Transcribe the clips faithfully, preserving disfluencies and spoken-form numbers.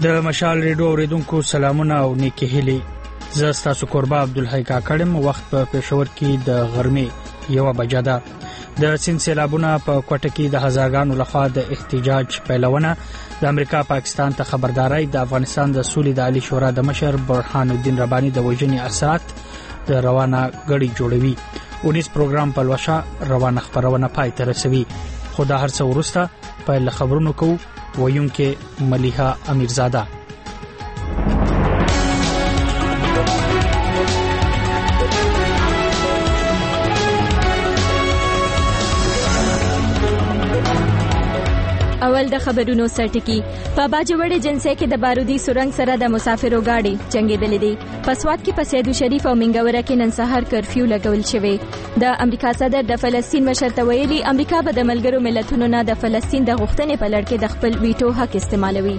د مشال ریډیو اوریدونکو سلامونه او نیکی هیلې. زه ستاسو قربا عبدالحی کاکړم. وخت په پېښور کې د غرمې یوه بجه ده. د سیند سیلابونه په کوټه کې د هزارګانو لخوا د احتجاج پیلونه. د امریکا پاکستان ته خبرداري. د افغانستان د سولې د عالی شورا د مشر برهان الدین رباني د وژنې اثرات د روانه غړي جوړوي. اونیس پروګرام په لوشا روانه خبرونه پای ته رسوي. خو دا هر څه وروسته په خبرونو کو ویونکې ملیحه امیرزاده. اول د خبرونو سرټکی. په باجوړ جنسه کې د بارودي سورنګ سره د مسافرو گاډي جنگیدلې دي. په سوات کې په سیدو شریف او منګوره کې نن سهار کرفیو لګول شوی. د امریکا صدر د فلسطین مشر ته ویلي امریکا به د ملګرو ملتونو نه د فلسطین د غوښتنې په لړ کې د خپل ویټو حق استعمالوي.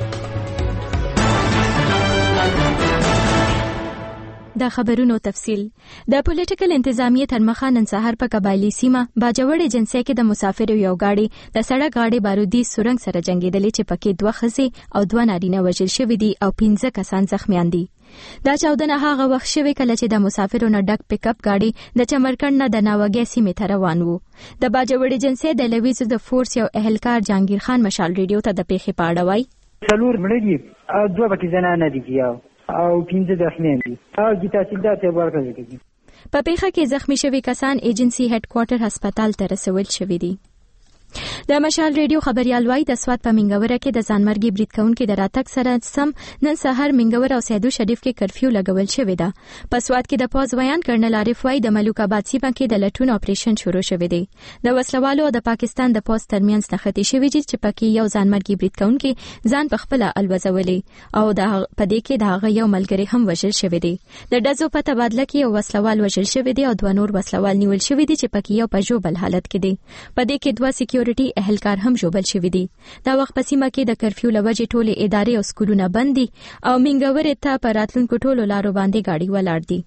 د خبرونو تفصیل. د پولیټیکل انتظامیه تر مخه نن سهار په قبایلی سیمه باجوړ جنسه کې د مسافرو یو گاډي د سړک گاډي بارودي سورنګ سره جنگیدلې چې پکې دوه ښځې او دوه نارینه وژل شوي دي او پنځه کسان زخمیان دي. دا چاودنه هغه وخت شوې کله چې د مسافرو نه ډک پک اپ گاډي د چمرکند نه د ناوګي سیمې ته روان وو. د باجوړ جنسه د لویز د فورس یو اهلکار جهانگیر خان مشال ریډیو ته د پیښې په اړه وایي. څلور مړه دي او دوه پکې زنانه دي او پنځه زخمیان دي او د تحصیلدار ته ورکړل کېږي. په پیښه کې زخمی شوي کسان ایجنسی هډ کوارټر هسپتال ته رسول شوي دي. د مشال ریډیو خبريال وای د سوات په منګوره کې د ځانمرګي برید کوونکو د راتګ سره سم نن سهار منګوره او سیدو شریف کې کرفیو لګول شوی ده. په سوات کې د پوز ویان کرنل عارف وای د ملوک آباد سیمه کې د لټون اپریشن شروع شوی دی. د وسلوالو د پاکستان د پوز ترمنځ نښتې شوی چې پکې یو ځانمرګي برید کوونکو ځان په خپل الوزولې او د پدې کې د هغه یو ملګری هم وژل شوی دی. د ډزو په تبادله کې یو وسلوال وژل شوی دی او دوه نور وسلوال نیول شوی دي چې پکې یو په جوبل حالت کې دي. پدې کې دوه سکیورټي اهلکار هم جوبل شوی دي. دا وخت په سیمه کې د کرفیو لوجې ټولې ادارې او سکولونه بند دي او منګورې ته په راتلونکو ټولو لارو باندې گاډي ولاړ دي.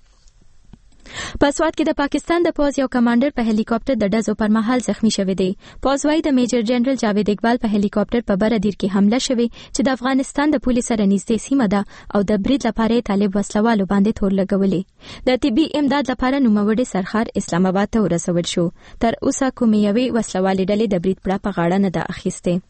په سوات کې د پاکستان د پوز یو کمانډر په هلیکاپټر د ډزو پر مهال زخمی شوی دی. پوز وايي د میجر جنرال جاوید اقبال په هلیکاپټر په بردیر کې حمله شوی چې د افغانستان د پولیسو سره نږدې سیمه ده او د برید لپاره طالب وسلوالو باندې تور لګولې. د طبي امداد لپاره نوموړی سرخار اسلام آباد ته ورسول شو. تر اوسه کومې یوې وسلوالې ډلې د برید پړه په غاړه نه ده اخیسته.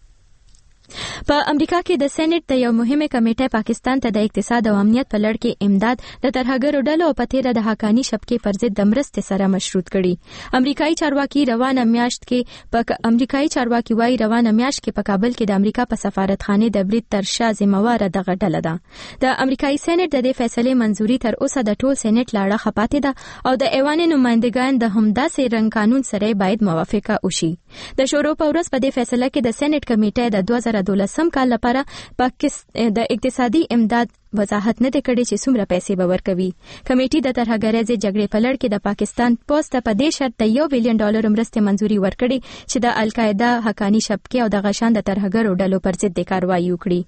په امریکا کې د سېنات د یو مهمه کمیټه پاکستان ته د اقتصاد او امنیت په لړ کې امداد د ترهګرو ډلو په تیره د حقانی شبکې پر ضد د مرستې سره مشروط کړي. امریکایي چارواکي روانه میاشت کې په امریکایي چارواکي وايي روانه میاشت کې په کابل کې د امریکا په سفارتخانه د برید تر شا ذمہوار دغه ډله ده. د امریکایي سېنات د دې فیصلې منځوري تر اوسه د ټول سېنات لاړه خپاتې ده او د ایوان نمائندګان د همداسې رنګ قانون سره باید موافقه وشي. د شورو په ورځ په دې فیصله کې د سېنات کمیټه د دوه زره دولسم کال لپاره پاکستان د اقتصادي امداد وضاحت نه کړي چې څومره پیسې به ورکوي. کمیټې د ترهګریزې جګړې په لړ کې د پاکستان پوسټ ته په دې شرط د یو بلین ډالر مرستې منځوري ورکړي چې د القاعده حقانی شبکې او د غشان د ترهګرو ډلو پر ضد کاروایی وکړي.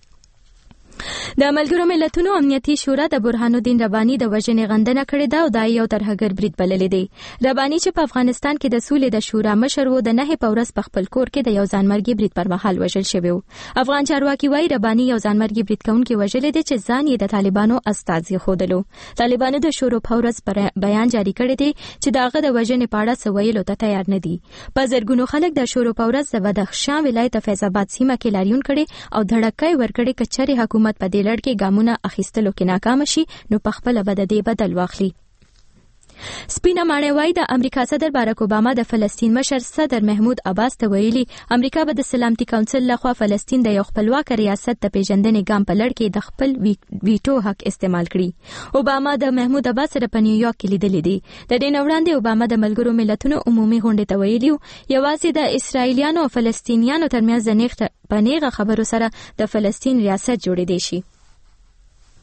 د ملګرو ملتونو امنیتي شورا د برهان الدین رباني د وژنې غندنه کړې ده او دا یو ترهګر برید بللی دی. رباني چې په افغانستان کې د سولې د شورا مشر و د نهه په ورځ په خپل کور کې د یو ځانمرګي برید پر مهال وژل شوی و. افغان چارواکي وايي رباني یو ځانمرګي برید کوونکی وژلی دی چې ځان یې د طالبانو استازي ښودلو. طالبانو د شورا په ورځ بیان جاری کړی دی چې دغه د وژنې په اړه څه ویلو ته تیار نه دي. په زرګونو خلک د شورا په ورځ د بدخشان ولایت فیض آباد سیمه کې لاریون کړي او دړکای ورکړي کچري حکومت په دې لړ کې ګامونه اخیستلو کې ناکام شي نو په خپل بد دی بدل واخلي. سپینه ماڼۍ وايي د امریکا صدر باراک اوباما د فلسطین مشر صدر محمود عباس ته ویلي امریکا به د سلامتي کونسل لخوا فلسطین د یو خپلواک ریاست د پیژندنې ګام په لړ کې د خپل ویټو حق استعمال کړي. اوباما د محمود عباس سره په نیویارک کې لیدلې دي. د دې نه وړاندې اوباما د ملګرو ملتونو عمومي غونډې ته ویلي یوازې د اسرائیلیانو او فلسطینیانو ترمنځ د نیغ په نیغه خبرو سره د فلسطین ریاست جوړېدای شي.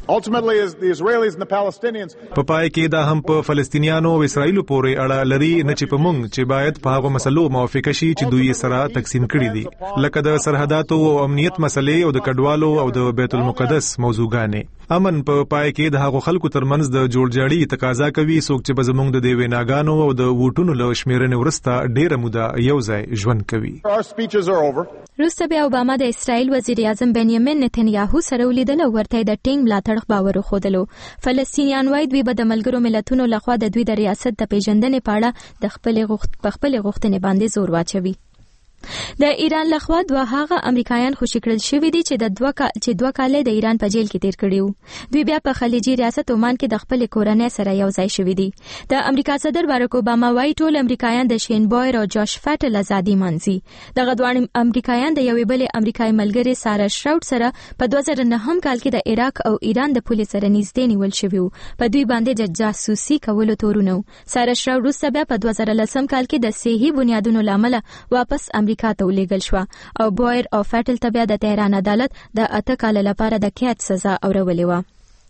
Ultimately is the Israelis and the Palestinians. په پای کې دا هم په فلسطینیانو او اسرایلو پورې اړه لري نه چې په موږ چې باید په هغه مسلو موافقه شي چې دوی سره تقسیم کړي دي لکه د سرحداتو او امنیت مسلې او د کډوالو او د بیت المقدس موضوعګانې. امن په پای کې د هغو خلکو ترمنځ د جوړجاړي تقاضا کوي څوک چې به زموږ د دې ویناګانو او د ووټونو له شمیرنې وروسته ډیره موده یو ځای ژوند کوي. وروسته بیا اوباما د اسرائیل وزیر اعظم بنیامین نتنیاهو سره ولیدل او ورته د ټینګ ملاتړ باور وښودلو. فلسطینیان وایي دوی به د ملګرو ملتونو لخوا د دوی د ریاست د پیژندنې په اړه د خپلې غوښت په خپلې غوښتنې باندې زور واچوي. د ایران لخوا دوه هغه امریکایان خوشی کړل شوی دي چې د دوه کا... چې دوه کال د ایران په جیل کې تیر کړیو. دوی بیا په خلیجي ریاست عمان کې د خپل کورنۍ سره یو ځای شوی دي. د امریکا صدر باراک اوباما وايي ټول امریکایان د شین بویر او جاش فټل ازادي منځي. دغه دوه امریکایان د یوې بلې امریکایي ملګری سارا شراود سره په دوه زره نه هم کال کې د عراق او ایران د پولیس سره نږدې نیول شوی وو. په دوی باندې د جاسوسي کولو تورونه. سارا شراود وروسته بیا په دوه زره لسم کال کې د صحي بنیادونو لامل واپس امریکا ته ولېږل شو او بویر او فټل ته بیا د تهران عدالت د اته کال لپاره د قید سزا اورولې و.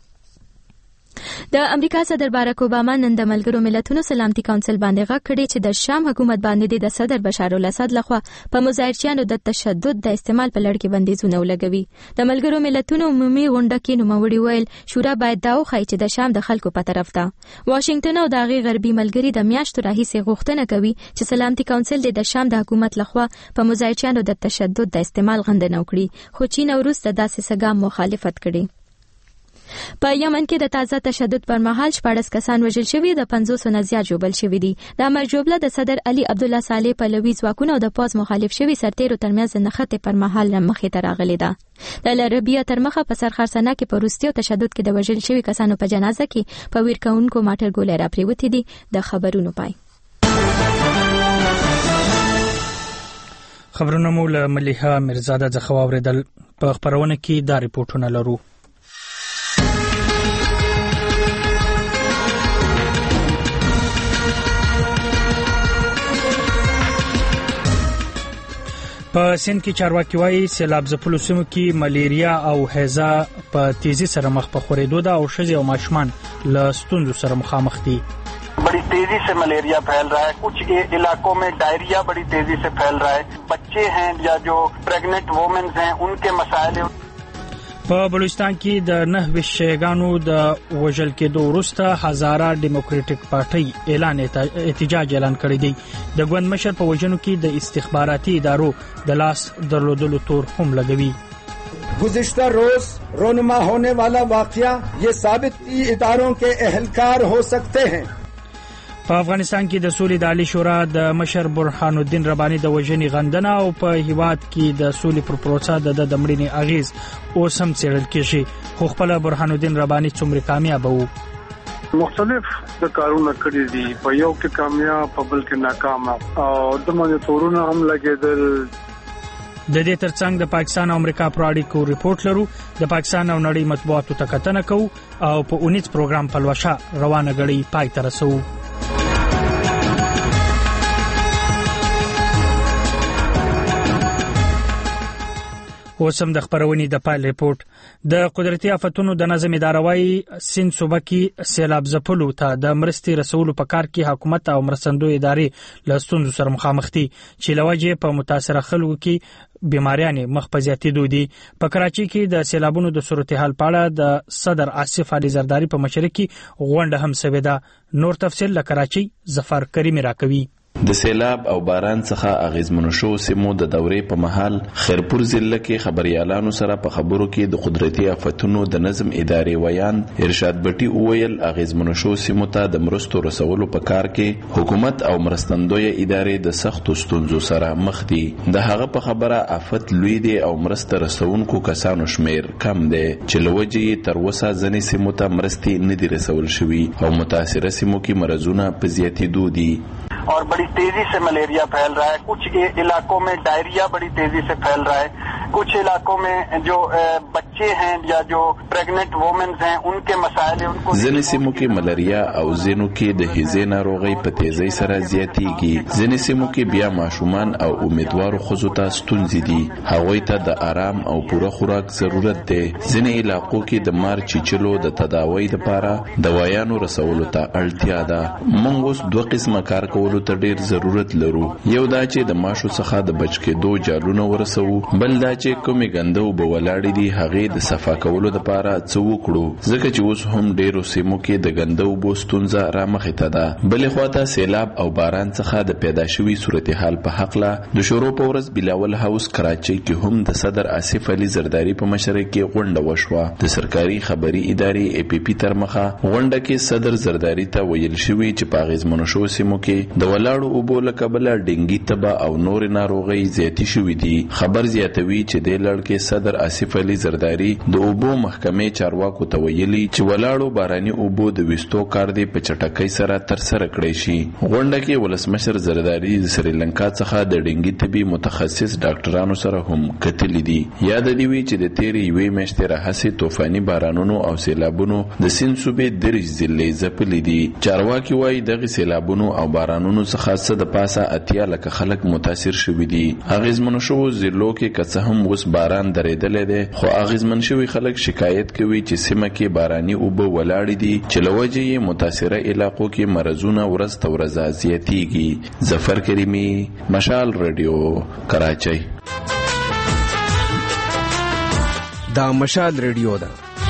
د امریکا صدر باراک اوباما نن د ملګرو ملتونو سلامتي کونسل باندې غږ کړی چې د شام حکومت باندې د صدر بشار الاسد لخوا په مظاهرچیانو د تشدد د استعمال په لړ کې بندیزونه ولګوي. د ملګرو ملتونو عمومي غونډه کې نوموړي ویل شورا باید دا وښایي چې د شام د خلکو په طرف ده. واشنگټن او د هغې غربي ملګري د میاشتو راهیسې غوښتنه کوي چې سلامتي کونسل د شام د حکومت لخوا په مظاهرچیانو د تشدد د استعمال غندنه وکړي، خو چین وروسته داسې څه ګام مخالفت کړي. په یمن کې د تازه تشدد پر مهال شپږ کسان وژل شوي، د پنځوس نه زیات ژوبل شوي دي. د امر جوړه د صدر علي عبدالله صالح پلوي ځواکونه او د پوز مخالف شوي سرتیرو ترمنځ د نښتې پر مهال مخې ته راغلې ده. د لربیا تر مخه په سرخرسنه کې په روسي او تشدد کې د وژل شوي کسانو په جنازه کې په ویر کونکو ماټر ګولې راپریوتې دي. د خبرونو پای. خبرونه مو له مليحه مرزاده څخه واوریدل. په خبرونه کې دا ریپورتونه لرو. په سند کې چارواکي وایي سیلاب ځپلو سیمو کې ملیریا او هیزا په تیزی سره مخ په خورېدو ده او ښځې او ماشومان له ستونزو سره مخامخ دي. बड़ी तेजी से मलेरिया फैल रहा है, कुछ इलाकों में डायरिया बड़ी तेजी से फैल रहा है. बच्चे हैं या जो प्रेग्नेंट वुमेन्स हैं उनके मसाइल. په بلوچستان کې د نهه شیګانو د وژل کېدو وروسته هزاره ډیموکراټیک پارټي اعلان احتجاج اعلان کړی دی. د ګوند مشر په وژنو کې د استخباراتي ادارو د لاس درلودلو تور هم لګوي. गुज़िश्ता रोज रोनुमा होने वाला वाक़या ये साबित की इदारों के अहलकार हो सकते हैं. په افغانستان کې د سولې د عالی شورا د مشر برهان الدین رباني د وژنې غندنه او په هیواد کې د سولې پر پروسه د دمړینې اغیز اوس هم څېړل کېږي، خو خپل برهان الدین رباني څومره کامیاب وو؟ مختلف د کارونه کړی دي، په یو کې کامیاب په بل کې ناکام او د باندې تورونه هم لګېدل. د دې ترڅنګ د پاکستان او امریکا پر اړیکو ریپورت لرو. د پاکستان او نړۍ مطبوعاتو ته کتنه کوو او په اونیز پروګرام پلوشه روانه غړي پای ته رسوو. اوسم د خبرونې د پایل ریپورت. د قدرتي آفتونو د نظم اداره وايي سند صوبه کې سیلاب ځپلو ته د مرستې رسولو په کار کې حکومت او مرستندوی ادارې له ستونزو سره مخامخ دي چې لوجه په متاثره خلکو کې بیماریانې مخ په زیاتېدو دي. په کراچي کې د سیلابونو د صورتحال په اړه د صدر آصف علي زرداری په مشرۍ کې غونډه هم شوې ده. نور تفصیل له کراچي ظفر کریمي راکوي. د سیلاب او باران څخه اغیزمنو شو سیمو د دورې په محل خیرپور ضلع کې خبريالانو سره په خبرو کې د قدرتي آفتونو د نظم ادارې ویان ارشاد بټي وویل اغیزمنو شو سیمو ته د مرستو رسولو په کار کې حکومت او مرستندوی ادارې د سختو ستونزو سره مخ دي. د هغه په خبره آفت لوی دی او مرسته رسونکو کسانو شمیر کم دی چې لوجه تر وسه ځنې سیمو ته مرستې نه دي رسول شوي او متاثره سیمو کې مرزونه په زیاتېدو دي. और बड़ी तेजी से मलेरिया फैल रहा है, कुछ इलाकों में डायरिया बड़ी तेजी से फैल रहा है. कुछ इलाकों में जो बच्चे हैं या जो प्रेग्नेंट वुमेन्स हैं उनके मसाइल उनको ځینې سیمو کې ملاریا او ځینو کې د هیزې ناروغۍ په تیزۍ سره زیاتېږي. ځینې سیمو کې بیا ماشومان او امیدوارو ښځو ته ستونزې دي. هغوی ته د آرام او پوره خوراک ضرورت دی. ځینې علاقو کې د مار چیچلو د تداوی لپاره دوايانو رسولو ته اړتیا ده. موږ اوس دوه قسمه کار کولو ته ډیر ضرورت لرو. یو دا چې د ماشو څخه د بچ کېدو جالونه ورسو، بل دا چې کومې ګنده اوبه ولاړې دي هغې د صفا کولو لپاره څه وکړو، ځکه چې اوس هم ډیرو سیمو کې د ګنده اوبو ستونزه رامخې ته ده. بلې خواته سیلاب او باران څخه د پیدا شوي صورتحال په هکله د شروع په ورځ بلاول هاوس کراچۍ کې هم د صدر آصف علي زرداري په مشرۍ کې غونډه وشوه. د سرکاري خبري ادارې ای پی پی تر مخه غونډه کې صدر زرداري ته ویل شوي چې په اغیزمنو شوو سیمو کې د ولاړو اوبو له کبله ډینګي تبه او نور ناروغۍ زیاتې شوې دي. خبر زیاتوي چې د لړ کې صدر آصف علي زرداري د اوبو محکمې چارواکو ته ویلي چې ولاړو باراني اوبو د وستو کار دی په چټکۍ سره تر سره کړی شي. غونډه کې ولسمشر زرداري د سریلانکا څخه د ډینګي طبي متخصص ډاکټرانو سره هم کتلې دي. یاد دی وی چې د تیرې یوې میاشتې راهیسې طوفاني بارانونو او سیلابونو د سیند صوبې درې ضلعې ځپلې دي. چارواکي وایي دغه سیلابونو او بارانونو څخه څه د پاسه اتیا لکه خلک متاثر شوي دي. اغیزمنو شوو ضلعو کې که څه هم اوس باران درېدلی دی، خو اغیزمن شوي خلک شکایت کوي چې سیمه کې باراني اوبه ولاړې دي چې له وجې یې متاثره علاقو کې مرضونه ورځ ته ورځ زیاتېږي. ظفر کریمي، مشال رادیو، کراچۍ. دا مشال رادیو ده.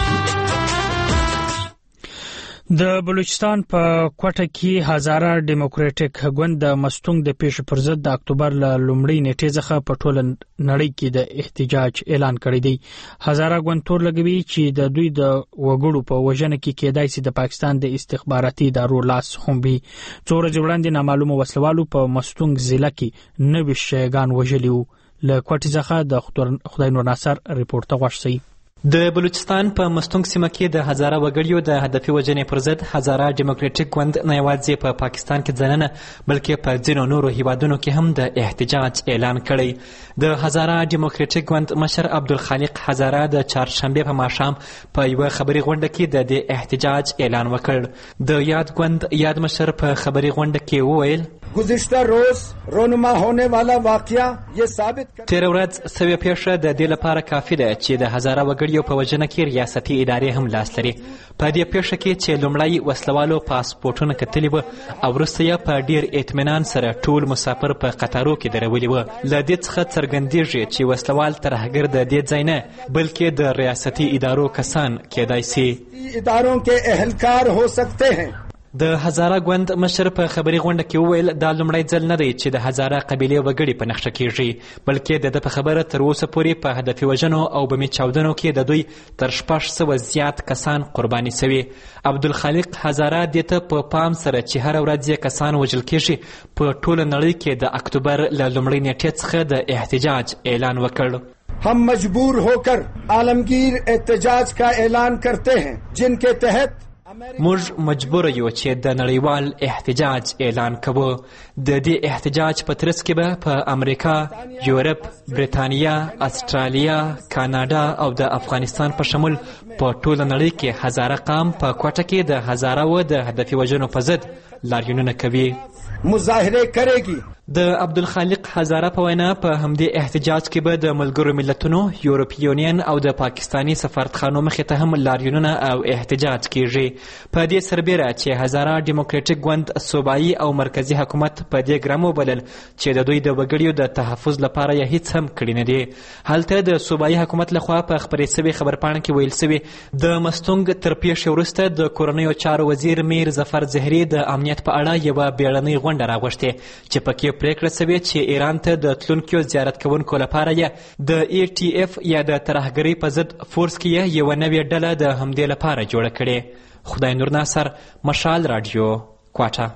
د بلوچستان په کوټه کې هزاره ډیموکراټیک ګوند د مستونګ د پیښې پر ضد د اکتوبر له لومړۍ نیټې څخه په ټوله نړۍ کې د احتجاج اعلان کړی دی. هزاره ګوند تور لګوي چې د دوی د وګړو په وژنه کې کېدای شي د پاکستان د استخباراتي ادارو لاس هم وي. څو ورځې وړاندې نامعلومو وسلوالو په مستونګ ضلع کې نوي شیعاګان وژلي وو. له کوټې څخه د خدای نور ناصر ریپورت ته غوښ شي. د بلوچستان په مستونګ سیمه کې د هزاره وګړیو د هدفي وژنې پر ضد هزاره ډیموکراټیک ګوند نه یوازې په پاکستان کې ځننه بلکې په ځینو نورو هیوادونو کې هم د احتجاج اعلان کړی. د هزاره ډیموکراټیک ګوند مشر عبدالخالق هزاره د چهارشنبې په ماښام په یوه خبري غونډه کې د دې احتجاج اعلان وکړ. د یاد ګوند یاد مشر په خبري غونډه کې وویل گزشتہ روز رونما ہونے والا واقعہ یہ ثابت تیر ورځ سوي پیښه د دې لپاره کافي ده چې د هزاره وګړیو په وژنه کې ریاستي ادارې هم لاس لري. په دې پیښه کې چې لومړی وسلوالو پاسپورټونه کتلي وو او وروسته یې په ډیر اطمینان سره ټول مسافر په قطارو کې درولي وو. له دې څخه څرګندېږي چې وسلوال ترهګر د دې ځای نه بلکې د ریاستي ادارو کسان کېدای شي. اداروں کے اہلکار ہو سکتے ہیں. د هزاره ګوند مشر په خبري غونډه کې وویل دا لومړی ځل نه دی چې د هزاره قبیلې وګړي په نښه کېږي، بلکې د ده په خبره تر اوسه پورې په هدفي وژنو او بمي چاودنو کې د دوی تر شپږ سوه زیات کسان قرباني شوي. عبدالخالق هزاره دې ته په پام سره چې هره ورځ یې کسان وژل کېږي په ټوله نړۍ کې د اکتوبر له لومړۍ نیټې څخه د احتجاج اعلان وکړ. ہم مجبور ہو کر عالمگیر احتجاج کا اعلان کرتے ہیں جن کے تحت موږ مجبور یو چې د نړیوال احتجاج اعلان کوو. د دې احتجاج په ترڅ کې به په امریکا، یورپ، بریتانیا، استرالیا، کاناډا او د افغانستان په شمول په ټوله نړۍ کې هزاره قام په کوټه کې د هزاره و د هدفي وژنو په ضد لاریونونه کوي. مظاهره کرے گی. د عبدالخالق هزاره په وینا په همدې احتجاج کې به د ملګرو ملتونو، یورپي یونین او د پاکستاني سفارتخانو مخې ته هم لاریونونه او احتجاج کیږي. په دې سربیره چې هزاره ډیموکراټیک ګوند صوبایي او مرکزی حکومت په دې ګرم وبلل چې د دوی د وګړیو د تحفظ لپاره یې هیڅ هم کړي نه دي. هلته د صوبایي حکومت لخوا په خپرې شوې خبرپاڼه کې ویل شوي د مستونګ تر پیښې وروسته د کورنیو چارو وزیر میر ظفر زهري د امنیت په اړه یوه بیړنۍ غونډه راغوښتې چې پکې پریکړه شوې چې ایران ته د تلونکو زیارت کوونکو لپاره یې د ای ټي اف یا د ترهګرۍ په ضد فورس کې یې یوه نوې ډله د همدې لپاره جوړه کړې. خدای نور ناصر، مشال رادیو، کوټه.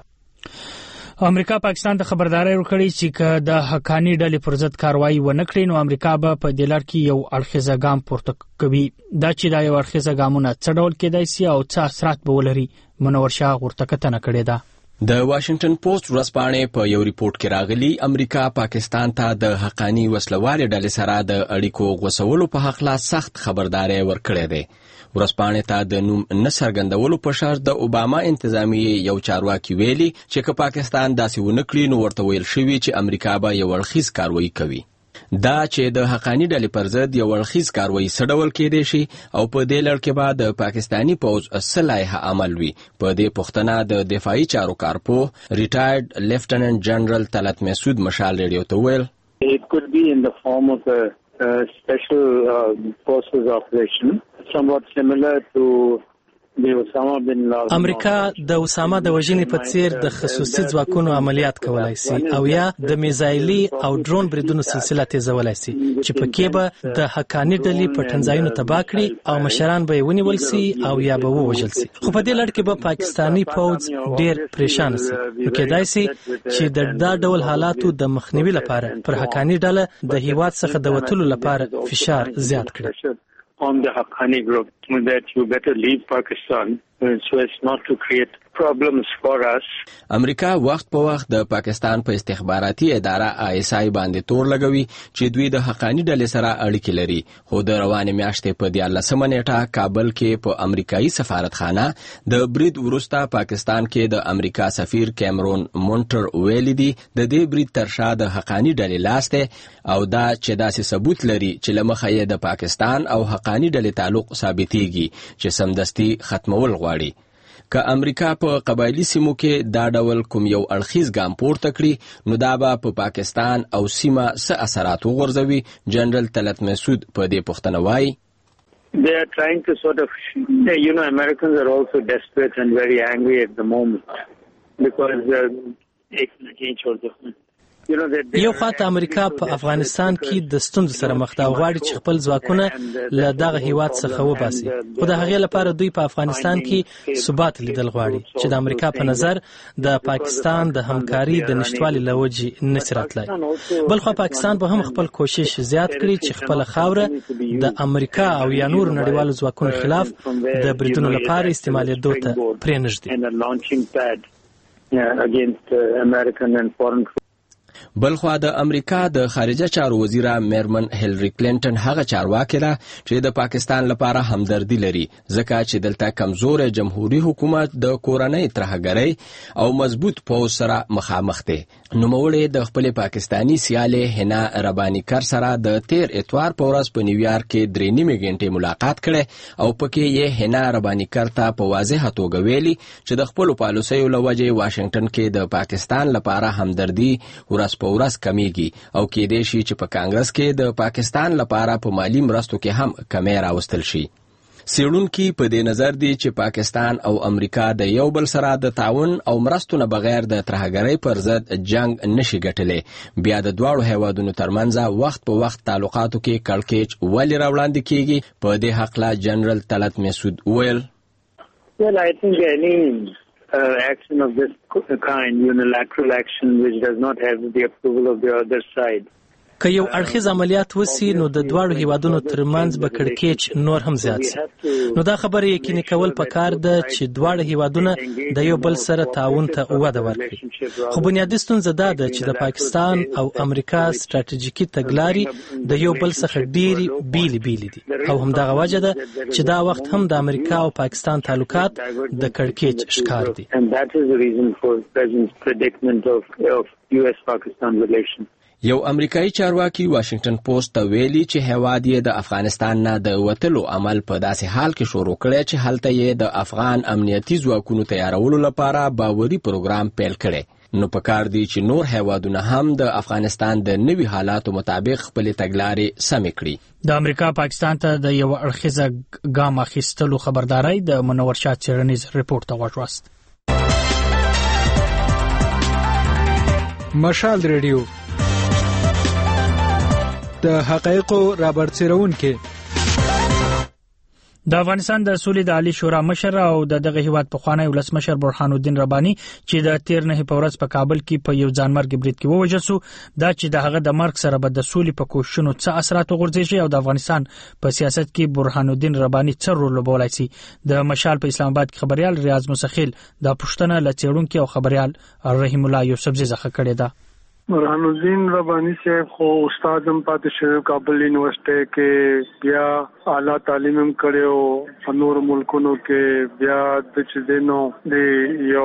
امریکا پاکستان ته خبرداري ورکړې چې که د حقاني ډلې پر ضد کاروایی ونه کړي نو امریکا به په دې لړ کې یو اړخیزه ګام پورته کوي. دا چې دا یو اړخیزه ګامونه څه ډول کېدای شي او څه اثرات به ولري، منور شاه ورته کتنه کړې ده. د واشنگټن پوسټ ورځپاڼې په یو ریپورت کې راغلی امریکا پاکستان ته د حقانی وسلوالې ډلې سره د اړیکو غوڅولو په حق لا سخت خبرداري ورکړې ده. ورځپاڼې ته د نوم نه څرګندولو په شرط د اوباما انتظامیې یو چارواکي ویلي چې که پاکستان داسې ونه کړي نو ورته ویل شوي چې امریکا به یو اړخیز کاروایی کوي. دا چې د حقانی ډلې پر ضد یو اړخیز کاروایی څه ډول کېدی شي او په دې لړ کې به د پاکستاني پوځ څه لایحه عمل وي، په دې پوښتنه د دفاعي چارو کارپوه ریټایرډ لیفټننټ جنرال طلعت مسعود مشال ریډیو ته ویل It could be in the form of a, a special uh, forces operation, somewhat similar to امریکا د اسامه د وژنې په څیر د خصوصي ځواکونو عملیات کولای شي او یا د میزایلي او ډرون بریدونو سلسله تیزولای شي چې په کې به د حقانی ډلې پټنځایونو تباه کړي او مشران به یې ونیول شي او یا به ووژل شي. خو په دې لړ کې به پاکستاني پوځ ډیر پریشان شي. نو کېدای شي چې د دا ډول حالاتو د مخنیوي لپاره پر حقانی ډله د هیواد څخه د وټولو لپاره فشار زیات کړي. On the Haqqani group that you better leave Pakistan so as not to create problems for us. امریکا وخت په وخت د پاکستان په استخباراتي اداره آی اس آی باندې تور لګوي چې دوی د حقانی ډلې سره اړیکې لري. خو د روانې میاشتې په دیارلسمه نیټه کابل کې په امریکایي سفارتخانه د برید وروسته پاکستان کې د امریکا سفیر کیمرون مونټر ویلي دي د دې برید تر شا د حقانی ډلې لاس دی او دا چې داسې ثبوت لري چې له مخه یې د پاکستان او حقانی ډلې تعلق ثابتېږي چې سمدستي ختمول غواړي. که امریکا په قبایلی سیمو کې دا ډول کوم یو اړخیز ګام پورته کړي نو دا به په پاکستان او سیمه څه اثرات وغورځوي. جنرال طلعت مسعود په دې پوښتنه وایي They are trying to sort of, you know, Americans are also desperate and very angry at the moment because uh, یو خواته امریکا په افغانستان کې د ستونزو سره مخ ده او غواړي چې خپل ځواکونه له دغه هیواد څخه وباسي. خو د هغې لپاره دوی په افغانستان کې ثبات لیدل غواړي چې د امریکا په نظر د پاکستان د همکاري د نشتوالي له وجې نشي راتلی. بلخوا پاکستان به هم خپل کوشش زیات کړي چې خپله خاوره د امریکا او یا نورو نړیوالو ځواکونو خلاف د بریدونو لپاره استعمالېدو ته پرېنږدي. بلخوا د امریکا د خارجه چارو وزیره میرمن هیلری کلینټن هغه چارواکي ده چې د پاکستان لپاره همدردي لري ځکه چې دلته کمزور جمهوریت حکومت د کورنۍ ترهګرۍ او مضبوط پوځ سره مخامخ دی. نوموړې د خپل پاکستانی سیالې حنا ربانی کر سره د تیر اتوار په ورځ په نیویارک کې درې نیمې غنټې ملاقات کړي او پکې یې حنا ربانی کر ته په واضحه توګه ویلي چې د خپل پالیسیو له وجې واشنگټن کې د پاکستان لپاره همدردي ورځ په ورځ کمیږي او کېدای شي چې په کانګرس کې د پاکستان لپاره په مالی مرستو کې هم کمی راوستل شي. څېړونکي په دې نظر دي چې پاکستان او امریکا د یو بل سره د تعاون او مرستو نه بغیر د ترهګرۍ پر ضد جنگ نشي ګټلی. بیا د دواړو هیوادونو ترمنځ وخت په وخت تعلقاتو کې کړکېچ ولې راوړاندې کیږي. په دې هکله جنرال طلعت مسعود ویل Well, I think any uh, action of this kind, unilateral action which does not have the approval of the other side. که یو اړخیز عملیات وسی نو د دواړو هیوادونو ترمنځ به کړکېچ نور هم زیات شي. نو دا خبره یقیني کول پکار ده چې دواړه هیوادونه د یو بل سره تعاون ته وده ورکړي. خو بنیادي ستونزه دا ده چې د پاکستان او امریکا ستراتیژیکي تګلارې د یو بل څخه ډېرې بیلې بیلې دي او همدغه وجه ده چې دا وخت هم د امریکا او پاکستان تعلقات د کړکېچ ښکار دي. یو امریکایي چارواکي واشنگټن پوسټ ته ویلي چې هیواد یې د افغانستان نه د وتلو عمل په داسې حال کې شروع کړی چې هلته یې د افغان امنیتي ځواکونو تیارولو لپاره باوري پروګرام پیل کړی. نو پکار دی چې نور هیوادونه هم د افغانستان د نوي حالاتو مطابق خپل تګلارې سمې کړي. د امریکا پاکستان ته د یو اړخیزه ګام اخیستلو خبرداري د منور شاه څېړنیز ریپورت ته واچوست. مشال ریډیو د حقایقو رابرسېرونکي. د افغانستان د سولې د عالی شورا مشر او د دغه هیواد پخوانی ولسمشر برهان الدین رباني چې د تیر نه په ورځ په کابل کې په یو ځانمرګ برید کې ووژل شو دا چې د هغه د مرګ سره به د سولې په کوښښونو څه اثرات وغورځي او د افغانستان په سیاست کې برهان الدین رباني څه رول لوبولای شي. د مشال په اسلام آباد کې خبريال ریاض مسخیل د پښتنه لچېړونکو او خبريال رحیم الله یوسفزی څخه کړی دا. برهان الدین ربانی صاحب خو استاد هم پاتې شوی کابل یونیورسيټي کې بیا اعلی تعلیم هم کړو په نور ملکونو کې بیا د چدينو د یو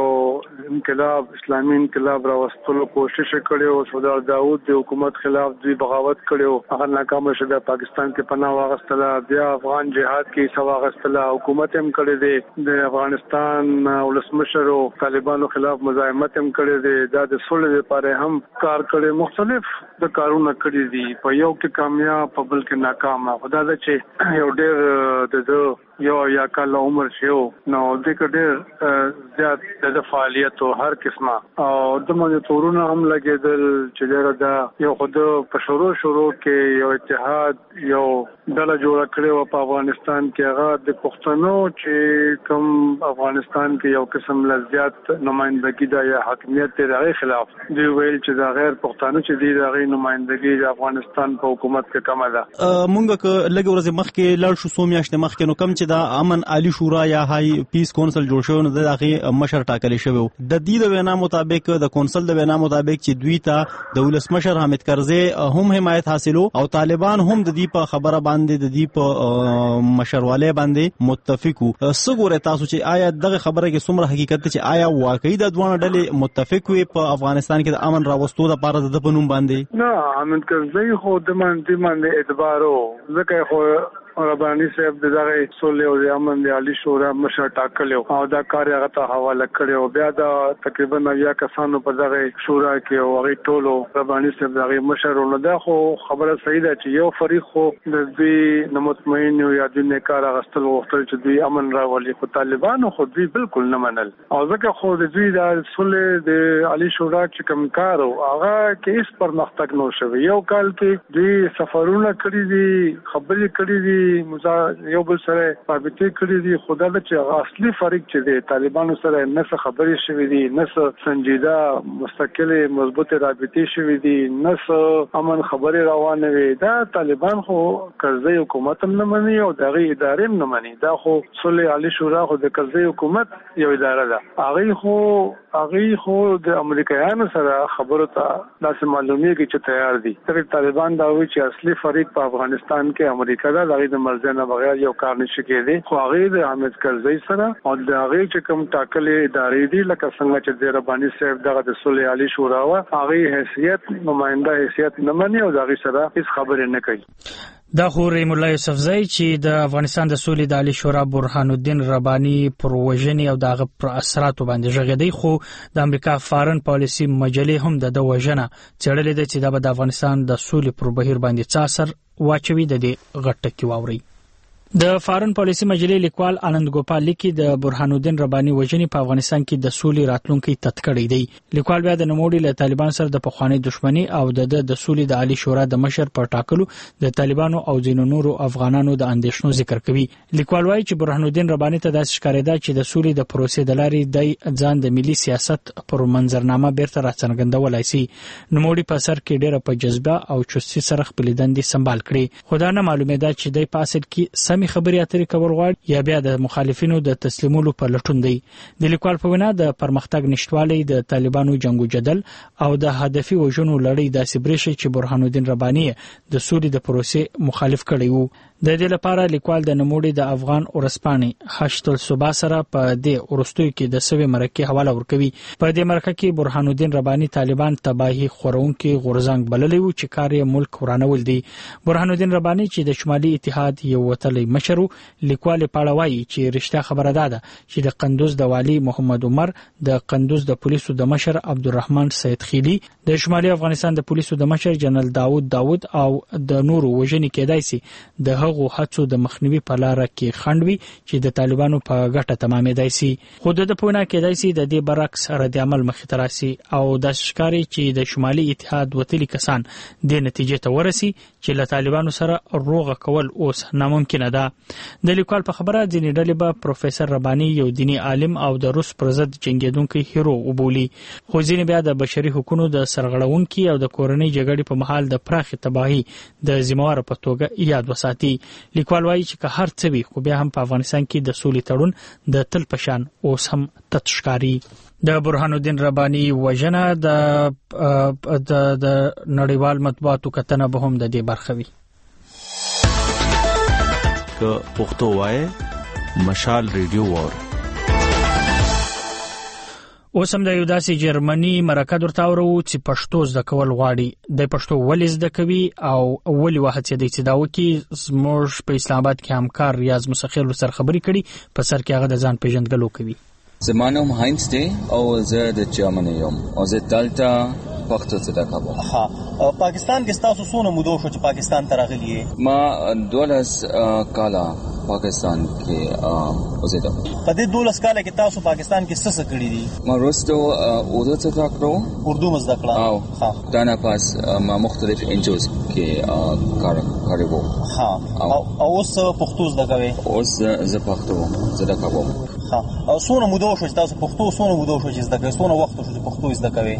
انقلاب اسلامي انقلاب راوستلو کوشش کړو سردار داوود د حکومت خلاف دوی بغاوت کړو هغه ناکام شو د پاکستان کې پناه واغستله بیا افغان جهاد کې سوا واغستله حکومت هم کړی دی د افغانستان ولسمشر او طالبانو خلاف مزاحمت هم کړی دی د سولې لپاره هم کار کړي مختلف د کارونه کړی دي په یو کې کامیاب په بل کې ناکام خدا دې چې یو ډېر د یو یا کال عمر شو نو د ډېر زیات د فعالیت او هر قسمه او د مونږ تورونه هم لګیدل چې دا یو خود په شروع شروع کې یو اتحاد یو ډله جوړ کړو په افغانستان کې هغه د پښتنو چې کوم افغانستان کې یو قسم لزیات نمائندګي د یا حاکمیت د خلاف دی ویل چې دا غیر پښتانه چې دی د نمائندګي د افغانستان په حکومت کې کم ده. مونږ ک لګ ورځ مخکې لاړ شو سو میاشتې مخکې نو کم چې دا امن عالی شورا یا های پیس کونسل جوړ شو نو دغه مشر ټاکل شوی د دې د وینا مطابق د کونسل د وینا مطابق چې دوی ته د ولسمشر حامد کرزی هم حمایت حاصلو او طالبان هم د دې په خبره باندې د دې په مشرواله باندې متفقو. څنګه تاسو چې آیا دغه خبره کې څومره حقیقت چې آیا واقعي د دوه ډلې متفق وي په افغانستان کې د امن راوستو لپاره د پنوم باندې؟ نه حامد کرزی خو د باندې باندې اعتبارو ځکه خو ربانی صاحب دغه سولې او د امن د عالی شورا مشر ټاکلو او دا کار هغه ته حواله کړو بیا دا تقریبا نویا کسانو په دغه شورا کې او هغه ټولو ربانی صاحب دغه مشر ولنه دا خو خبره صحیح ده چې یو فریق خو د دې نمطمئن یا د نیکار غستل وختل چې دوی امن راولي خو طالبانو خو دوی بالکل نه منل او ځکه خو د دوی د سولې د عالی شورا چې کوم کار او هغه کې هیڅ پرمختګ نه شوی. یو کال کې دوی سفرونه کړی دي خبرې کړې دي یو بل سره رابطه کړې دي خدا د چې اصلي فریق چې دی طالبانو سره نه څه خبرې شوې دي نه څه سنجیده مستقله مضبوطه رابطه شوې دي نه څه امن خبرې روانه وي دا طالبان خو کرزی حکومت هم نه مني او دغه ادارې هم نه مني دا خو صلح علی شورا خو د کرزی حکومت یو اداره ده هغه خو هغه خو د امریکایانو سره خبرو ته داسې معلومیږي چې تیار دي تر طالبان دا وایي چې اصلي فریق په افغانستان کې امریکا ده دغه مرزنه بغیر یو کار نشي کېدی خو هغه د حامد کرزی سره او د هغه چې کوم ټاکلې ادارې دي لکه څنګه چې د ربانی صاحب دغه د صلح علی شورا وا هغه حیثیت نماینده حیثیت نه مني او دغه سره هیڅ خبرې نه کوي. دا خو رحیم الله یوسفزی چې د افغانستان د سولې د عالی شورا برهان الدین ربانی پر وژنې او دغه پر اثراتو باندې ژغېدی خو د امریکا فارن پالیسی مجلې هم د وژنه چړلې ده چې د افغانستان د سولې پر بهیر باندې څه اثر واچوي د دې غټه کې واوري. د فارن پالیسی مجلې لیکوال آنند ګوپال لیکي د برهان الدین ربانی وژنې په افغانستان کې د سولې راتلونکي تتکړې دی. لیکوال بیا د نوموړي له طالبان سره د پخوانی دښمنی او د د سولې د عالی شورا د مشر پر ټاکلو د طالبانو او ځینو نورو افغانانو د اندیشنو ذکر کوي. لیکوال وايي چې برهان الدین ربانی ته داسې ښکارېده چې د سولې د پروسې د لارې د ځان د ملي سیاست پر منظرنامه بیرته راڅرګندولای شي. نوموړي په سر کې ډېر په جذبه او چستي سره خپل دندې سمبال کړي خو دا نه معلومه ده چې د پاسل کې سمي خبرې اترې کول غواړي یا بیا د مخالفینو د تسلیمولو په لټون دی. د لیکوال په وینا د پرمختګ نشټوالي د طالبانو جنگو جدل او د هدفي وژنو لړۍ داسې برېښي چې برهان الدین ربانی د سولې د پروسې مخالف کړي وو. د دې لپاره لیکوال د نموړي د افغان اورسپاني هشت الصبا سره په دې ورستوي کې د سوي مرکه حواله ورکوي. په دې مرکه کې برهان الدین ربانی طالبان تباہي خورونکي غورزنګ بللی وو چې کار یې ملک ورانول دي. برهان الدین ربانی چې د شمالي اتحاد یو وتلی مشر لیکوال پاړوي چې رښتیا خبره ده چې د قندوز د والی محمد عمر د قندوز د پولیسو د مشر عبدالرحمن سید خیلی د شمالي افغانستان د پولیسو د مشر جنرال داوود داوود او د نورو وژنې کېدای شي د دغه هڅو د مخنیوي په لار کې خنډوي چې د طالبانو په ګټه تمامېدای شي. خو د پونه کېدای شي د دې برعکس رد عمل مخې ته راسي او د ښکاری چې د شمالي اتحاد وتلي کسان د نتیجې ته ورسي چې له طالبانو سره روغه کول اوس ناممکن ده. د لیکوال په خبره ځینې ډلې به پروفیسور رباني یو دینی عالم او د روس پر ضد جنگیدونکي هیرو وبولي، خو ځینې بیا د بشري حقوقو د سرغړونکي او د کورنۍ جګړې په محل د پراخي تباہي د ذمہوار په توګه یاد وساتي. لیکوال وایي چې که هر څه وي خو بیا هم په افغانستان کې د سولې تړون د تل پشان اوس هم تتشکاري. د برهان الدین رباني وژنه د د نړیوال مطبوعاتو کتنه به هم د دې برخه وي. که پښتو وای مشال ریډیو وور اوس هم د یو داسې جرمني مرکه درته اورو چې پښتو زده کول غواړي. د پښتو ولې زده کوي او ولې وهڅې دی چې دا وکړي. زموږ په اسلام آباد کې همکار ریاض مسخیل سره خبرې کړي، په سر کې هغه د ځان پیژندګلو کوي. زما نوم هاینز دی او زه د جرمني یم او زه دلته پښتو زده کوم. ها پاکستان کې تاسو څونه مودو شو چې پاکستان ته راغلی یې؟ ما دولس کاله پاکستان کې اوسېدم. په دې دولس کاله کې تاسو پاکستان کې څه څه کړی دي؟ ما وروسته اردو زده کړو. اردو مو زده کړه؟ او ها دا نه پاس ما مختلف انجوز کې کار کړی وو. ها او اوس پښتو زده کوي؟ اوس زه پښتو زده کوم. ها او څونه مودو شو چې تاسو پښتو څونه مودو شو چې زده کوي؟ څونه وخت شو چې پښتو زده کوي؟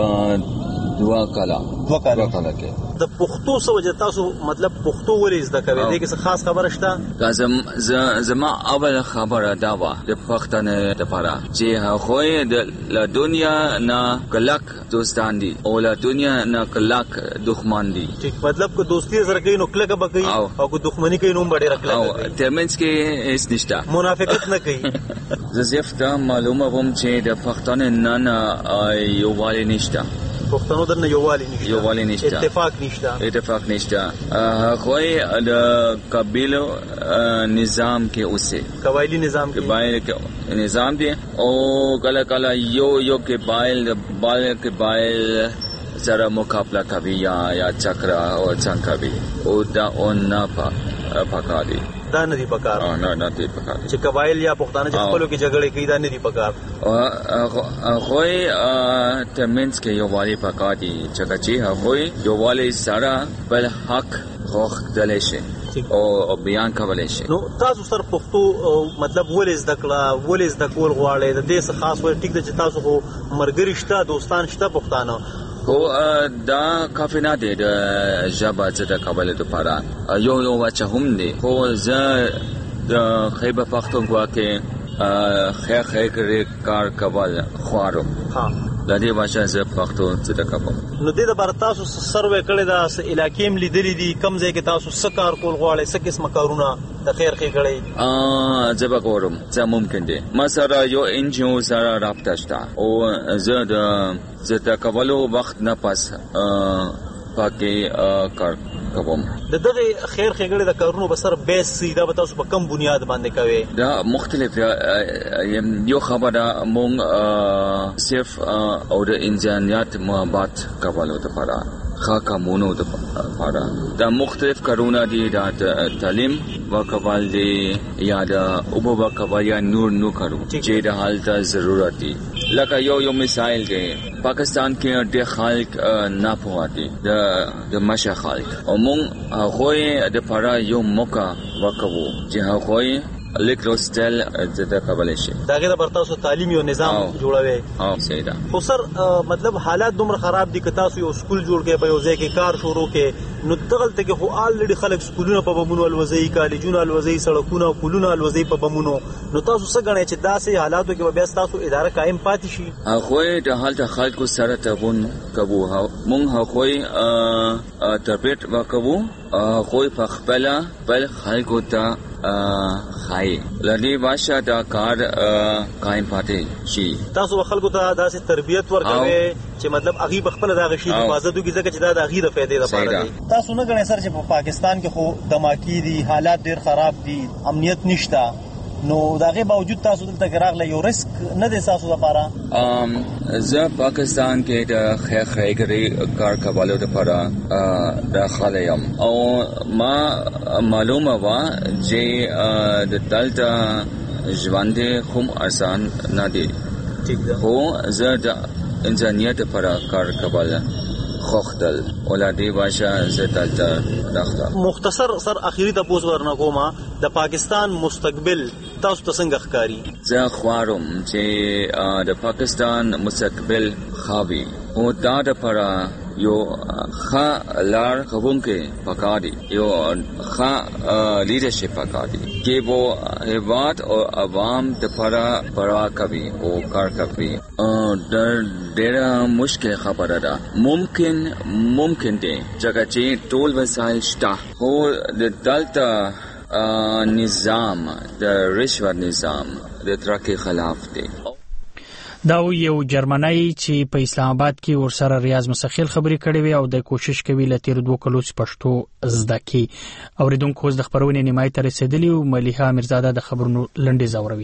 دوا کاله. دوا کاله. دوا کاله کې د پښتو سوجه تاسو مطلب پښتو ولې زده کوي؟ دغه څه خاص خبره شته؟ لازم زما اول خبره دا و د پښتنه لپاره چې هغه د دنیا نه کلک دوستان دي او له دنیا نه کلک دښمن دي. چې مطلب کو دوستی سره کوي نو کلک به کوي او کو دښمنی کوي نو ډېر کلک کوي. او ترمنځ کې هیڅ نشته، منافقت نه کوي. زفته معلومه وم چې د پښتنه نه یو والی نشته. پښتنو درنه یووالی نشته، یووالی نشته، اتفاق نشته، اتفاق نشته. هغه د قبیلو نظام کې اوسه قبایلی نظام کې قبایل کې نظام دی او کله کله یو یو قبایل بال قبایل سره مقابله کوي یا یا چکر او څنګه کوي او دا اون نه پکاري. دا نه دی پکار. نه نه دی پکار چې قبایل یا پښتانه چې خپلو کې جګړې کوي دا نه دی پکار. هغه ترمنځ کې یو والی پکار دي چې هغه یو والی سره بل حق غوښتل شي او بیان کولای شي. نو تاسو سره پښتو مطلب ولې زده کړه، ولې زده کول غواړئ؟ د دې څه خاص وایي ټیک ده چې تاسو خو مرګري شته، دوستان شته پښتانه، خو دا کافی نه دی د ژبه زده کولو لپاره. یو یو بچه هم دی خو زه د خیبر پښتونخوا کې خیر خیر کار کول غواړم. ها د دې بچه زه پښتو زده کوم. نو د دې لپاره تاسو سروې کړی دا علاقې هم لیدلې دي کم ځای کې تاسو څه کار کول غواړئ، څه قسمه کارونه د خیر خیر کړی؟ ا زه به کوم څه ممکن دي. ما سره یو انجیو سره رابطه شته او زه د زده کولو وخت نه پاس پاکي کار کوم. د دغه خیر خیر د کارونو بسر بیس سیدا به تاسو په کم بنیاد باندې کوي؟ دا مختلف یو خبره مونږ صرف او د انسانیت محبت کولو لپاره خاکا مونو لپاره دا مختلف کارونه دي. دا تعلیم ورکول دي یا د اوبو ورکول یا نور نو کارو چې د حالت ضرورت دي. لکه یو یو مثال دی پاکستان کې د خلک نه پوهاتی د د مشه خلک او مونږ هغه د لپاره یو موقع ورکوو چې هغه لیکلو سټایل زده کولای شي. داګه د برتاسو تعلیمي او نظام جوړوي. ها صحیح ده. خو سر مطلب حالات دومره خراب دي که تاسو یو سکول جوړ کې په یو ځای کې کار شروع کې نو دغلت کې خو آلریډي خلک سکولونه په بمونو الوزي، کالجونه الوزي، سړکونه پلونه الوزي په بمونو. نو تاسو څه غواړئ چې داسې حالاتو کې بیا تاسو اداره قائم پاتې شي؟ هغه د حالت خلکو سره تعاون کوو. مونږ هغه تربیت وکړو، هغه په خپل بل خلکو ته خای لدی باشه دا کار قائم پاتې شي. تاسو خلکو ته داسې تربیت ورکوي چې مطلب اغي بخپل دا غشي حفاظت وکړي ځکه چې دا د اغي د فائدې لپاره دی. تاسو نه غواړئ سر چې په پاکستان کې خو دماکی دي، حالات ډیر خراب دي، امنیت نشته، نو دغه باوجود تاسو دلته راغله یو ریسک نه دی تاسو لپاره؟ ام زه پاکستان کې د خیر خیرګری کار کولو لپاره داخله یم او ما معلومه وا چې د دلته ژوند هم آسان نه دی. خو زه د انسانیت لپاره کار کول خوختل اولادی باشا زه دلته راغلم. مختصر سر اخیری تاسو ورنه کومه د پاکستان مستقبل تاسو ته څنګه ښکاری؟ زه خواروم چې د پاکستان مستقبل خاوي او دا لپاره یو ښه لار ښوونکی پکار دی، یو ښه لیډرشپ پکار دی چې وہ هیواد او عوام لپاره پروا کوي او کار کوي. ډېره مشکل خبره ده. ممکن ممکن دی ځکه چې ټول وسایل شته، خو د دلته نظام د رشوت نظام د ترقی خلاف دی. دا یو جرمنی چې په اسلام آباد کې ورسره ریاض مسخیل خبرې کړې وي او د کوشش کوي لته دوه کلو پښتو زده کی. اوریدونکو د خبرونې نیمای تر رسیدلی او ملیحه میرزاده د خبرونو لنډي زوروي.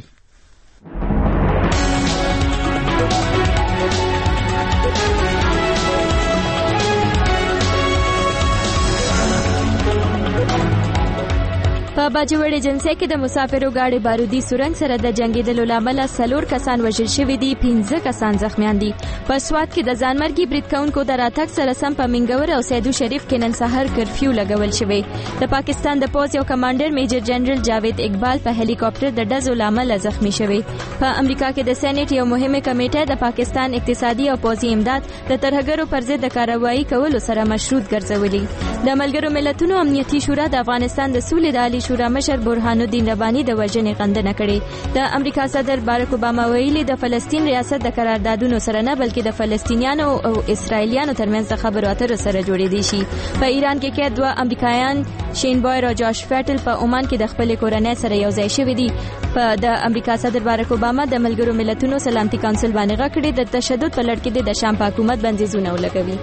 په باجوړ ایجنسی کې د مسافرو گاډي بارودي سورنګ سره د جنگیدلو لامل سلور کسان وژل شوي دي، پنځه کسان زخمیان دي. په سوات کې د ځانمرګي برید کوونکو د راتګ سره سم په منګور او سیدو شریف کې نن سحر کرفیو لګول شوی. د پاکستان د پوز یو کمانډر میجر جنرال جاوید اقبال په هلیکاپټر د ډزو لامل زخمی شوی. په امریکا کې د سېنات یو مهمه کمیټه د پاکستان اقتصادي او پوزي امداد د ترهګرو پر ضد د کاروایی کولو سره مشروط ګرځولي. د ملګرو ملتونو امنیتي شورا د افغانستان د سولې د عالی شورا مشر برهان الدین ربانی د وژنې غندنه کړې. د امریکا صدر باراک اوباما ویلي د فلسطین ریاست د قراردادونو سره نه بلکې د فلسطینیانو او اسرایلیانو ترمنځ د خبرو اترو سره جوړېدي شي. په ایران کې کې دوه امریکایان شین بویر او جاش فټل په عمان کې د خپل کورنۍ سره یو ځای شوي دي. په د امریکا صدر باراک اوباما د ملګرو ملتونو سلامتي کونسل باندې غږ کړی د تشدد په لړ کې د شام په حکومت بندیزونه ولګوي.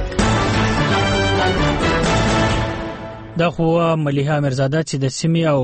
دا خو ملیحه میرزاده چې د سیمې او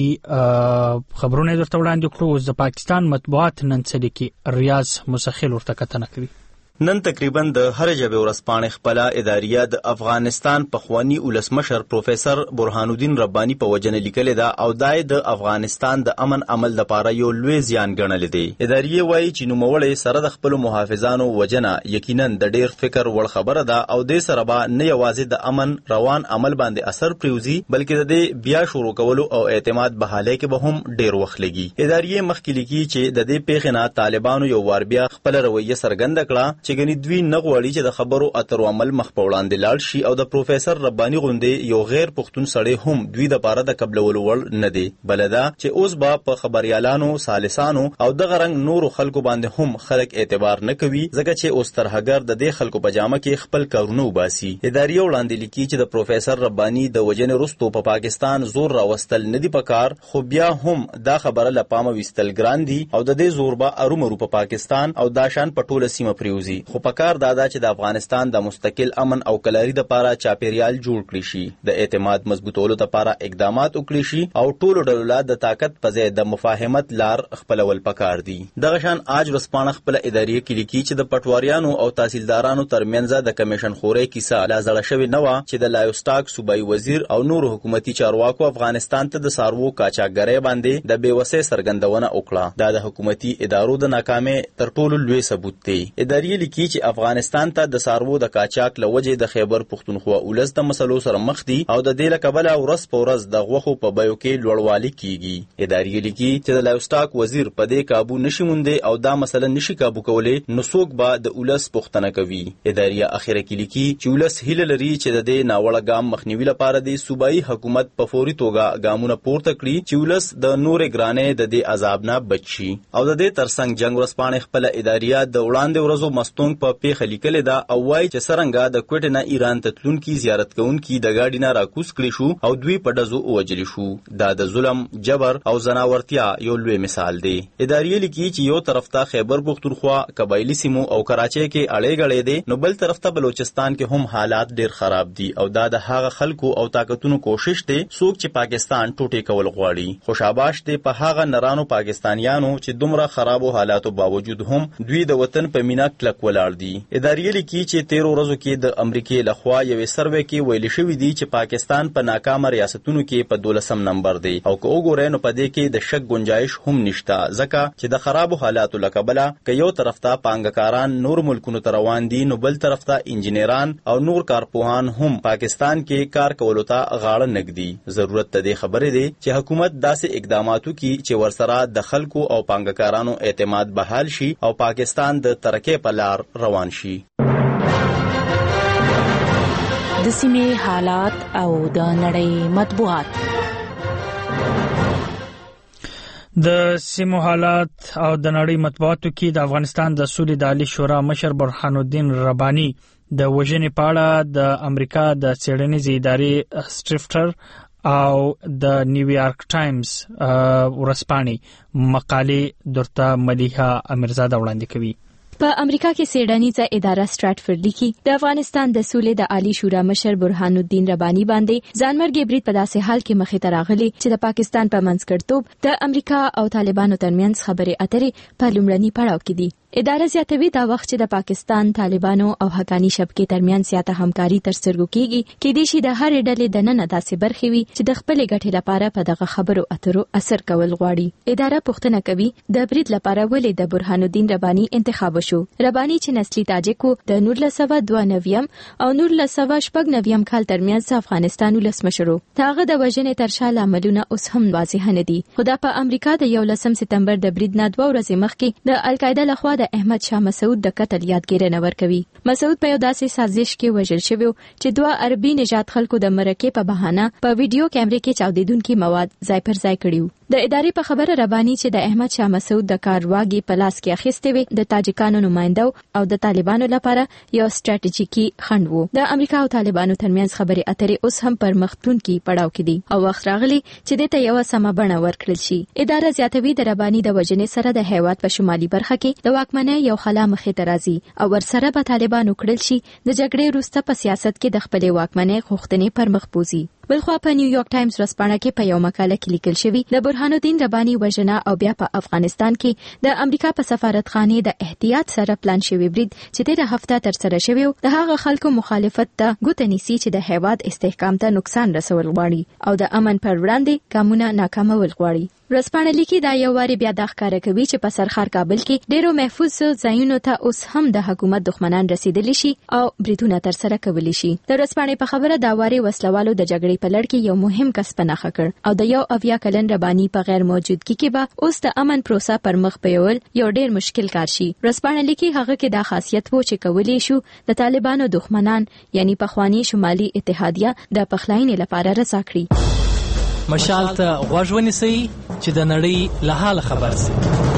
نړۍ خبرونه درته وړاندې کړو. اوس د پاکستان مطبوعات نن څه لیکي؟ ریاض مسخیل ورته کتنه کوي. نن تقریبا د هر ژبې ورځپاڼې خپل اداریه د افغانستان پخوانی ولسمشر پروفیسور برهان الدین ربانی په وجنه لیکلې ده او دای د افغانستان د امن عمل لپاره یو لوی زیان ګڼل دي. اداریه وایي چې نوموړی سره د خپل محافظانو وجنه یقینا د ډیر فکر وړ خبره ده او د سره به نه یوازې د امن روان عمل باندې اثر پریوزي بلکې د بیا شروع کولو او اعتماد بحاله کې به هم ډیر وخت لګي. اداریه مخکې لیکي چې د دې پیښه طالبانو یو وار بیا خپل رویه څرګنده کړه چې ګنې دوی نه غواړي چې د خبرو اترو عمل مخ په وړاندې لاړ شي او د پروفیسور ربانی غوندې یو غیر پښتون سړی هم دوی د پاره د قبلولو وړ نه دی، بلدا چې اوس به په خبريالانو سالسانو او د غرنګ نورو خلکو باندې هم خلک اعتبار نه کوي ځکه چې اوس ترهګر د دې خلکو په جامه کې خپل کارونه وباسي. اداریه وړاندې لیکي چې د پروفیسور ربانی د وجنې وروسته په پاکستان زور راوستل نه دی پکار، خو بیا هم دا خبره لپامه وستل ګران دي او د دې زور به ارومرو په پاکستان او داشان په ټوله سیمه پریوزي. خو پکار دادا چې د افغانستان د مستقل امن او کلاري د پاره چاپیریال جوړ کړی شي، د اعتماد مضبوطولو لپاره اقدامات وکړي شي او ټولو ډلو له د طاقت په ځای د مفاهمت لار خپلول پکار دي. دغه شان آج ورسپانه خپل ادارې کې لیکي چې د پټواریانو او تحصیلدارانو ترمنځ د کمیشن خورې کیسه لا زړه شوی نه و چې د لایوستاک صوبایي وزیر او نور حکومتي چارواکو افغانستان ته د سارو کاچاګرۍ باندې د بیوسۍ سرګندونه وکړه. دا د حکومتي ادارو د ناکامۍ تر ټولو لوی ثبوت دی. ادارې لیکي چې افغانستان ته د سارو د کاچاک لوجه د خیبر پختونخوا اولس د مسلو سره مخ دي او د دې لکبل ورځ په ورځ د غوخو په بایو کې لوړوالي کیږي. ادارې لیکي چې د لایوستاک وزیر په دې قابو نشي مونده او دا مسله نشي قابو کولې نو څوک به د اولس پختنه کوي. ادارې اخیره کې لیکي چې اولس هیله لري چې د دې ناوړه ګام مخنیوي لپاره د صوبایي حکومت په فوري توګه ګامونه پورته کړي چې اولس د نورې ګرانې د دې عذاب نه بچي. او د دې ترڅنګ جنگ ورسپانې خپل ادارې د وړاندې ورځو ستونګ په پیښه لیکل دا او وايي چې سرنګا د کوټ نه ایران ته تلونکي زیارت کوونکي د گاډي نه راکوس کړي شو او دوی په ډزو ووجل شو. دا د ظلم، جبر او زناورتیا یو لوی مثال دی. ادارې لیکي چې یو طرف ته خیبر پختونخوا، قبایلی سیمو او کراچۍ کې اړې غړې دي، نو بل طرف ته بلوچستان کې هم حالات ډیر خراب دي او دا د هغه خلکو او طاقتونو کوشش دی څوک چې پاکستان ټوټې کول غواړي. خوشاباش دی په هغه نرانو پاکستانیانو چې دومره خرابو حالاتو باوجود هم دوی د وطن په مینا کلک ولاړ دي. ادارې لیکي چې تیر ورځو کې د امریکای لخوا یو سروې کې ویل شوی دی چې پاکستان په ناکام ریاستونو کې په دولسم نمبر دی او که وګورئ نو په دې کې د شک گنجائش هم نشته، ځکه چې د خرابو حالاتو لکبله که یو طرف ته پانګکاران نور ملکونو ته روان دي، نو بل طرف ته انجینران او نور کارپوهان هم پاکستان کې کار کولو ته غاړه نږدي. ضرورت ته دې خبرې دی چې حکومت داسې اقداماتو کې چې ورسره د خلکو او پانګکارانو اعتماد بحال شي او پاکستان د ترقۍ په لار روان شي. د سیمې حالات او د نړۍ مطبوعات. د سیمو حالات او د نړۍ مطبوعاتو کې د افغانستان د سولې د عالی شورا مشر برهان الدین رباني د وژنې په اړه د امریکا د څېړنیزې ادارې سټریفټر او د نیویارک ټایمز ورځپاڼې مقالې درته ملیحه امیرزاده وړاندې کوي. په امریکا کې څېړنیزه اداره سټریټفورډ لیکي د افغانستان د سولې د عالی شورا مشر برهان الدین رباني باندې ځانمرګي برید په داسې حال کې مخې ته راغلي چې د پاکستان په منځګړیتوب د امریکا او طالبانو ترمنځ خبرې اترې په لومړني پړاو کې دي. اداره زیاتوي دا وخت چې د پاکستان، طالبانو او حقانی شبکې ترمنځ زیاته همکاري تر سترګو کیږي کې د شي د هرې ډلې د نن داسې برخې وي چې د خپل ګټې لپاره په دغه خبرو اترو اثر کول غواړي. اداره پوښتنه کوي د برید لپاره ولې د برهان الدین رباني انتخاب وشو. رباني چې نسلی تاجکو د نولس سوه دوه نوي او نولس سوه شپږ نوي کال ترمنځ افغانستان ولسمشر و. هغه د وژنې تر شا لاملونه اوس هم واضح نه دي، خو دا په امریکا د یولسم سپتمبر د برید نه دوه ورځې مخکې د القاعده لخوا د احمد شاه مسعود د قتل یادګیرنه ورکوي. مسعود په یو داسې سازش کې وژل شوی چې دوه عربي نژاد خلکو د مرکې په بهانه په ویډیو کیمرې کې چاودیدونکي مواد ځای پر ځای کړیو. د ادارې په خبره رباني چې د احمد شاه مسعود د کار واګي په لاس کې اخیستې وي د تاجکانو نمائندو او د طالبانو لپاره یو ستراتیژیکي خنډ وو. د امریکا او طالبانو ترمنځ خبرې اترې اوس هم پر مختونکي پړاو کې دي او وخت راغلی چې دته یو سمه بڼه ورکړل شي. اداره زیاتوي د رباني د وژنې سره د هیواد په شمالي برخه کې د واکمنۍ یو خلا مخې ته راځي او ورسره به طالبانو کړل شي د جګړې وروسته په سیاست کې د خپلې واکمنۍ غوښتنې پر مخ بوزي. بلخوا په نیویارک ټایمز ورځپاڼه کې په یو مقاله کې لیکل شوی د برهان الدین رباني وژنه او بیا په افغانستان کې د امریکا په سفارتخانه د احتیاط سره پلان شوی برید چې تیر هفته تر سره شوی د هغه خلکو مخالفت ته ګوته نیسي چې د هیواد استحکام ته نقصان رسول غواړي او د امن پر وړاندې ګامونه ناکامول غواړي. ورځپاڼه لیکي دا یو واری بیا د ښکاره کوي چې په سرخار کابل کې ډیرو محفوظ ځایونو ته اوس هم د حکومت دښمنان رسیدلی شي او بریدونه تر سره کولی شي. د ورځپاڼې په خبره دا واری وسلوالو د جګړې په لړ کې یو مهم کس پناه کړ او د یو اویا کلن رباني په غیر موجودګي کې به اوس د امن پروسه پر مخ بیول یو ډیر مشکل کار شي. ورځپاڼه لیکي هغه کې دا خاصیت وو چې کولی شو د طالبانو دښمنان یعنی پخوانی شمالي اتحادیه د پخلاینې لپاره رسا کړي. مشال ته غوږ ونیسئ چې د نړۍ له حاله خبر شئ.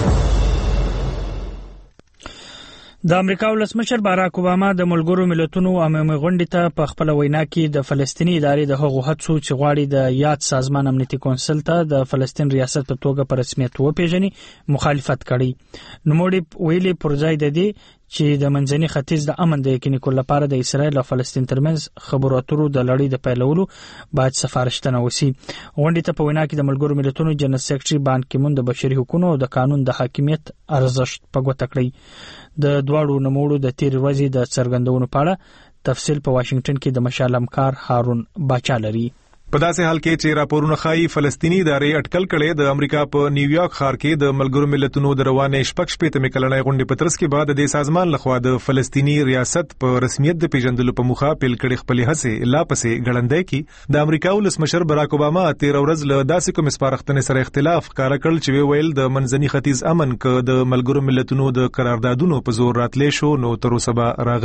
د امریکا ولسمشر باراک اوباما د ملګرو ملتونو عمومي غونډې ته په خپل وینا کې د فلسطیني ادارې د هغو هڅو چې غواړي د یاد سازمان امنیتي کونسل ته د فلسطین ریاست په توګه په رسمیت وپیژني مخالفت کړي. نوموړي ویلي پر ځای د دې چې د منځني ختیځ د امن د یقیني کولو لپاره د اسرایل او فلسطین ترمنځ خبرو اترو د لړۍ د پیلولو باید سفارشتنه وسی. غونډې ته په وینا کې د ملګرو ملتونو جنرال سیکریټري بان کی مون د بشري حقوقو او د قانون د حاکمیت ارزښت په ګوته کړی. د دواړو نوموړو د تیر ورځې د څرګندونو په اړه تفصیل په واشنگټن کې د مشال همکار هارون باچا لري. په داسې حال کې چې راپورونه ښایي فلسطینی ادارې اټکل کړي د امریکا په نیویارک ښار کې د ملګرو ملتونو د روانې شپږ شپېته کلنې غونډې په ترڅ کې بعد د سازمان لخوا د فلسطینی ریاست په رسمیت د پیژندلو په موخه پیل کړي خپلې هڅې لا پسې ګړندۍ کی. د امریکا ولسمشر باراک اوباما تیر ورځ له داسې کوم سپارښتنې سره اختلاف ښکاره کړ چې ویل د منځني ختیځ امن ک د ملګرو ملتونو د قراردادونو په زور راتلې شو نو تر اوسه به راغلی و.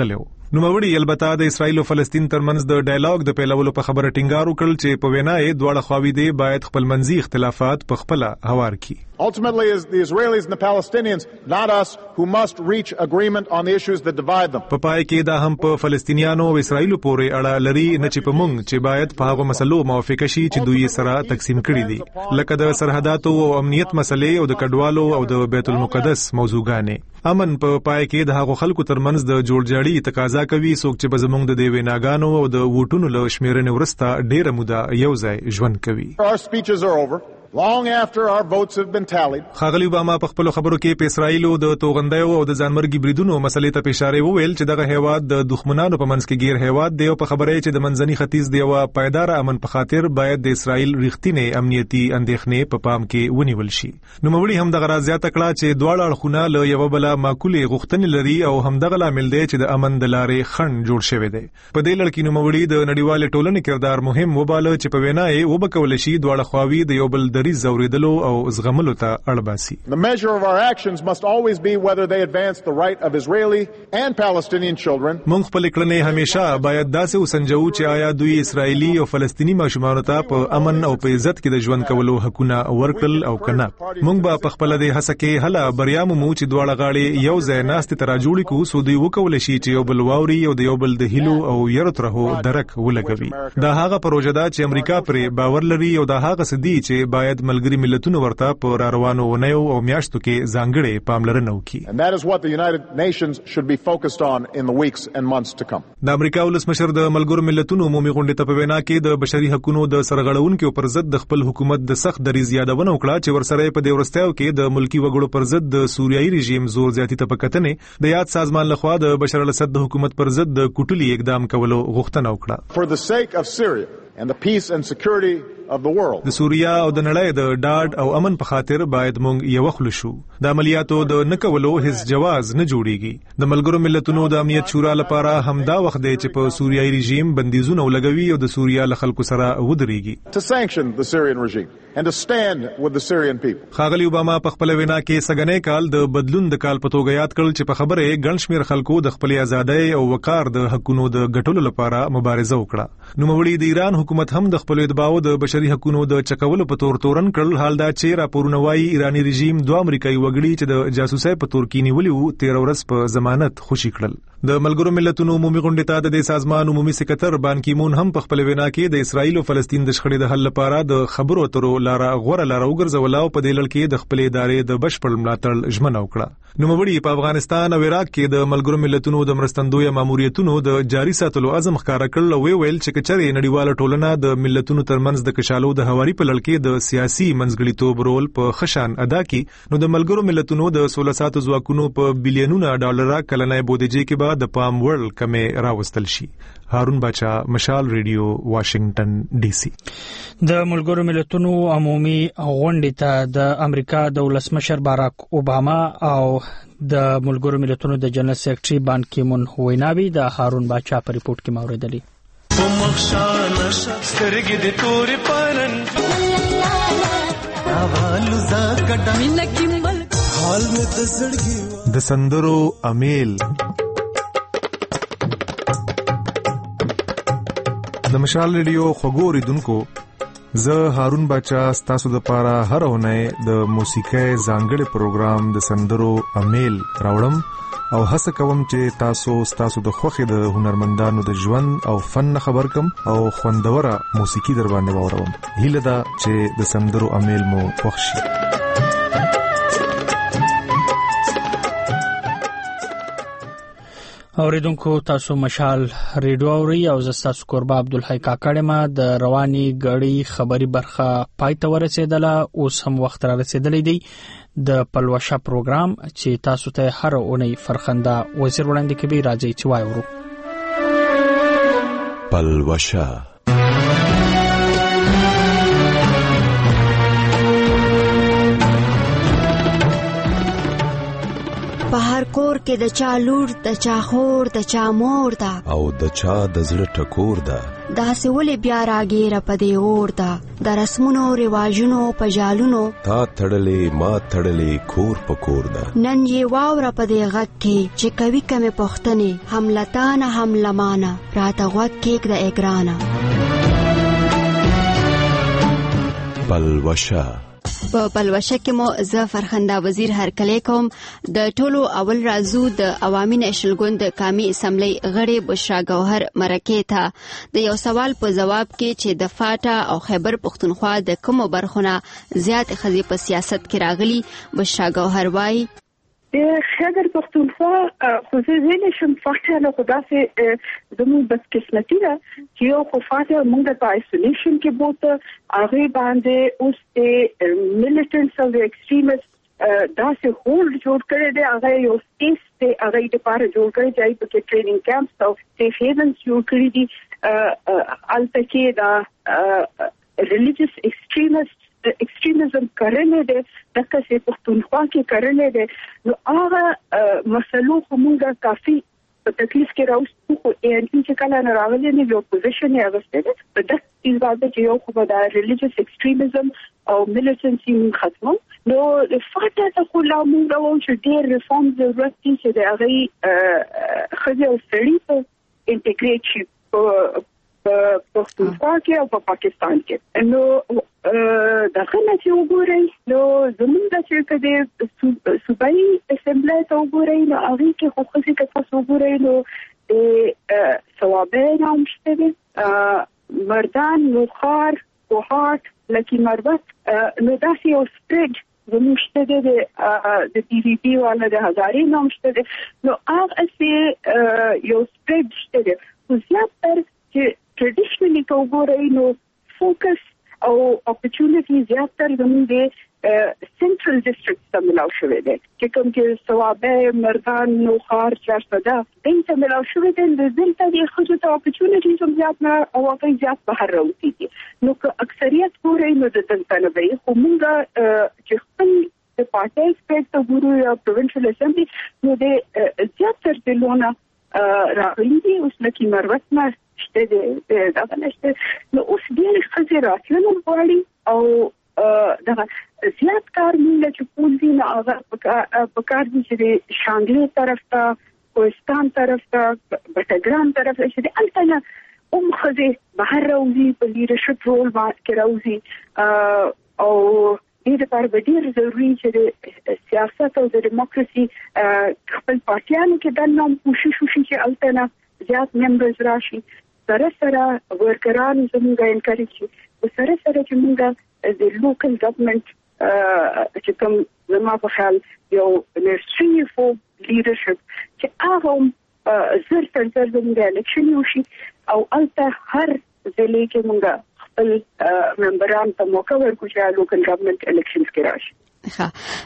نوموړي البته د اسرایل او فلسطین ترمنځ د ډایالوګ د پیلولو په خبره ټینګار وکړ چې په وینا یې دواړه خواوې دې باید خپل منځي اختلافات په خپل هوار کړي. Ultimately, it's the Israelis and the Palestinians, not us, who must reach agreement on the issues that divide them. په پای کې دا هم په فلسطینیانو او اسرایل پورې اړه لري نه چې په موږ چې باید په هغه مسلو موافقه شي چې دوی سره تقسیم کړي دي، لکه د سرحداتو او امنیت مسلې او د کډوالو او د بیت المقدس موضوعګانې. امن په پای کې د هغو خلکو ترمنځ د جوړجاړي تقاضا کوي څوک چې به زموږ د دې ویناګانو او د ووټونو له شمیرنې وروسته ډېره موده یو ځای ژوند کوي. Our speeches are over. Long after our votes have been tallied. خاغلی اوباما په خپل خبرو کې په اسرایل او د توغندیو او د ځانمرګي بریدونو مسلې ته اشاره وویل چې دغه هیواد د دښمنانو په منځ کې غیر هیواد دی او په خبره چې د منځني ختیځ دی او پایدار امن په خاطر باید د اسرایل ریښتینی امنیتي اندېښنې په پام کې ونیول شي. نو مولي هم دغه راز زیاته کړه چې دواړه اړخونه له یو بل معقولې غوښتنې لري او هم دغه لامل دی چې د امن د لارې خنډ جوړ شوی دی. په دې لړ کې نو مولي د نړیوال ټولنې کردار مهم وباله چې په وینا یې وبکول شي دواړه خواوې د یو بل دریز زوریدلو او زغملو ته اړباسي. The measure of our actions must always be whether they advance the right of Israeli and Palestinian children. موږ خپل کړنې همیشه باید داسې وسنجو چې آیا دوی اسرایلی او فلسطینی ماشومانو ته په امن او په عزت کې د ژوند کولو حقونه ورکړل او کنه. موږ به په خپل د هڅه کې هله بریا مو چې دواړه غاړي یو ځای ناست ته راجوړي کو سو دوی وکول شي چې یو بل واوري او د یو بل د هیلو او یرو ترهو درک ولګوي. دا هغه پروژه ده چې امریکا پرې باور لري او دا هغه سدي چې باید ملګری ملتونو ورته په روانو ونیو او میاشتو کې ځانګړې پاملرنه وکړي. And that is what the United Nations should be focused on in the weeks and months to come. د امریکا ولسمشر د ملګرو ملتونو عمومي غونډې ته په وینا کې د بشري حقوقو د سرغړونکو پر ضد د خپل حکومت د سخت دریځ یادونه وکړه چې ورسره په دې ورستیو کې د ملکی وګړو پر ضد د سوریایي رژیم زور زیاتی ته پکتنې د یاد سازمان لخوا د بشار الاسد د حکومت پر ضد د کوټلي اقدام کولو غوښتنه وکړه. For the sake of Syria and the peace and security of the world. د سوریا او د نړۍ د ډاډ او امن په خاطر باید مونږ یو خل شو. د عملیاتو د نکولو هیڅ جواز نه جوړیږي. د ملګرو ملتونو د امنیت شورا لپاره همدا وخت دی چې په سوریایي رژیم بندیزونه ولګوي او د سوریا له خلکو سره ودرېږي. To sanction the Syrian regime and to stand with the Syrian people. خاغلی اوباما په خپل وینا کې سګنې کال د بدلون د کال په توګه یاد کړل چې په خبره ګڼ شمېر خلکو د خپل ازادۍ او وقار د حقونو د ګټلو لپاره مبارزه وکړه. نو مولي د ایران حکومت هم د خپل اتباعو د بشري حقونو د کولو په تور تورن کړل. حال دا چې راپورونه وايي ایرانی رژیم دوه امریکایي وګړي چې د جاسوسۍ په تور کې نیولي وو تیر ورځ په ضمانت خوشي کړل. د ملګرو ملتونو عمومي غونډې ته د دې سازمان عمومي سکرټر بان کی مون هم په خپل وینا کې د اسرایل او فلسطین د شخړې د حل لپاره د خبرو اترو لاره غوړه لاره وګرځوله او په دې لړ کې د خپل ادارې د بشپړ ملاتړ ژمنه وکړه. نو مبړي په افغانستان او عراق کې د ملګرو ملتونو د مرستندوی ماموریتونو د جاري ساتلو عزم ښکارا کړل او ویل چې کچري نړیواله ټولنه د ملتونو ترمنځ د کشالو د هواري په لړ کې د سیاسي منځګړیتوب رول په خشان ادا کړي نو د ملګرو ملتونو د سولې ساتو ځواکونو په بلینونو ډالر کلنۍ بودیجې کې به د پام وړ کمې راوستل شي. هارون باچا، مشال ریډیو، واشنگټن ډي سي. د ملګرو ملتونو عمومي غونډې ته د امریکا د ولسمشر باراک اوباما او د ملګرو ملتونو د جنرال سیکریټري بان کی مون ویناوي د هارون باچا په ریپورت کې موریدلې. د سندرو امیل د مشال ریډیو خبرو دونکو زه هارون باچا ستاسو د پاره هر اونۍ د موسیقۍ ځانګړي پروګرام د سندرو امیل راوړم او هڅه کوم چې تاسو ستاسو د خوښې د هنرمندانو د ژوند او فن خبر کم او خوندوره موسیقي در باندې واوروم. هیله ده چې د سندرو امیل مو خوښ شي. اوریدونکو تاسو مشال ریډیو اوري او زستاسو قربا عبدالحی کاکړه ما د رواني غړي خبري برخه پای ته ورسېدله. اوس هم وخت را رسیدلی دی د پلوشا پروګرام چې تاسو ته هر اونۍ فرخنده وزیر وړاندې کوي. راځي چې وایو پلوشا. په هر کور کې د چا لور د چا خور د چا مور ده او د چا د زړه ټکور ده داسې ولې بیا راګیره په دې اور ده د رسمونو رواجونو په جالونو تا تړلې ما تړلې کور په کور ده نن یې واوره په دې غږ کې چې کوي کمې پوښتنې هم لتانه هم لمانه راته غوږ کېږده ای ګرانه پلوشه په پلوشه کې مو زه فرخنده وزیر هرکلی کوم د ټولو اول رازو د عوامي نېشنل ګوند قامي اسمبلی غړي بشرا ګوهر مرکې ته د یو سوال په جواب کې چې د فاټا او خیبر پښتونخوا د کومو برخونه زیات خزي په سیاست کې راغلي بشرا ګوهر وایي د خیبر پښتونخوا خو زه ویلی شم فاټا له خو داسې زموږ بدقسمتي ده چې یو خو فاټا موږ په آیسولیشن کې بوته هغې باندې اوس د میلیټنټس او د ایکسټریمست داسې هولډ جوړ کړی دی هغه یو سپیس دی هغې دپاره جوړ کړی چې هغې پکې ټریننګ کیمپس او سیف هیونز جوړ کړي دي هلته کې دا ریلیجس ایکسټریمست ایکسټریمزم کرنه ده دغه څه پښتونخوا کې کرنه ده نو هغه مسلو کومه کافي په تکلیف کې راوستو خو ان چې کله نه راغلي نه یو پوزیشن یې اغسته ده په دغه ایزاده چې یو خو د ریلیجس ایکسټریمزم او میلیټنسي ختمو نو فاټا ته خو لا موږ راو چې ډېر ریفارم ضرورت دي چې د هغه خځې او سړي په انټیګریټ شي په پښتونخوا کې او په پاکستان کې نو دغه نه چې وګورئ نو زموږ د چې کده صوبایي اسمبلی ته وګورئ نو هغه کې خو خصي کې تاسو وګورئ نو ثوابه نام شته دي مردان نوخار کوهات لکی مروت نو داسې یو سپریډ زموږ شته دي د پی وی پی والا د هزارې نام شته دي نو هغه یو سپریډ شته دي خو زیاتره چې traditionally to وګورئ نو فوکس او اپورچونټی زیاتره زموږ د سنټرل ډیسټریکټ ته ملاو شوی دی چې کوم چې ثوابه مردان نوخار چارسده دې ته ملاو شوی دی د دلته د خځو ته اپورچونټی هم زیات نه او هغه زیات بهر راوځي نو که اکثریت ګورئ نو د دلته نه وي خو موږ چې خپل د پارټي سپیکټ ګورو یا پروینشل اسمبلی نو د زیاتره دلونه راغلي دي اوس لکه مروت نه شته دا نشته نو اوس ډېر خزي راتلنو غواړي او دا زیات کار موږ چې پول دي نو هغه په کار دي چې شانګلي طرف ته کوهستان طرف ته بټګرام طرف ته چې الټنه ام خزي بهر راوځي په لیډرشپ رول باندې راوځي او دې لپاره به ډېر ضروري چې د سیاست او د دیموکراسي خپل پارټیانو کې د نوم کوشش وشي چې الټنه زیات ممبرز راشي سره سره ورکران زموږ انکریج شي سره سره چې موږ د لوکل ګورنمنت چې کوم زما په خیال یو نرسري فور لیډرشپ چې هغه زر تر زر زموږ الیکشن وشي او الته هر ضلع کې موږ خپل ممبران ته موقع ورکړو چې لوکل ګورنمنت الیکشنز کې راشي ها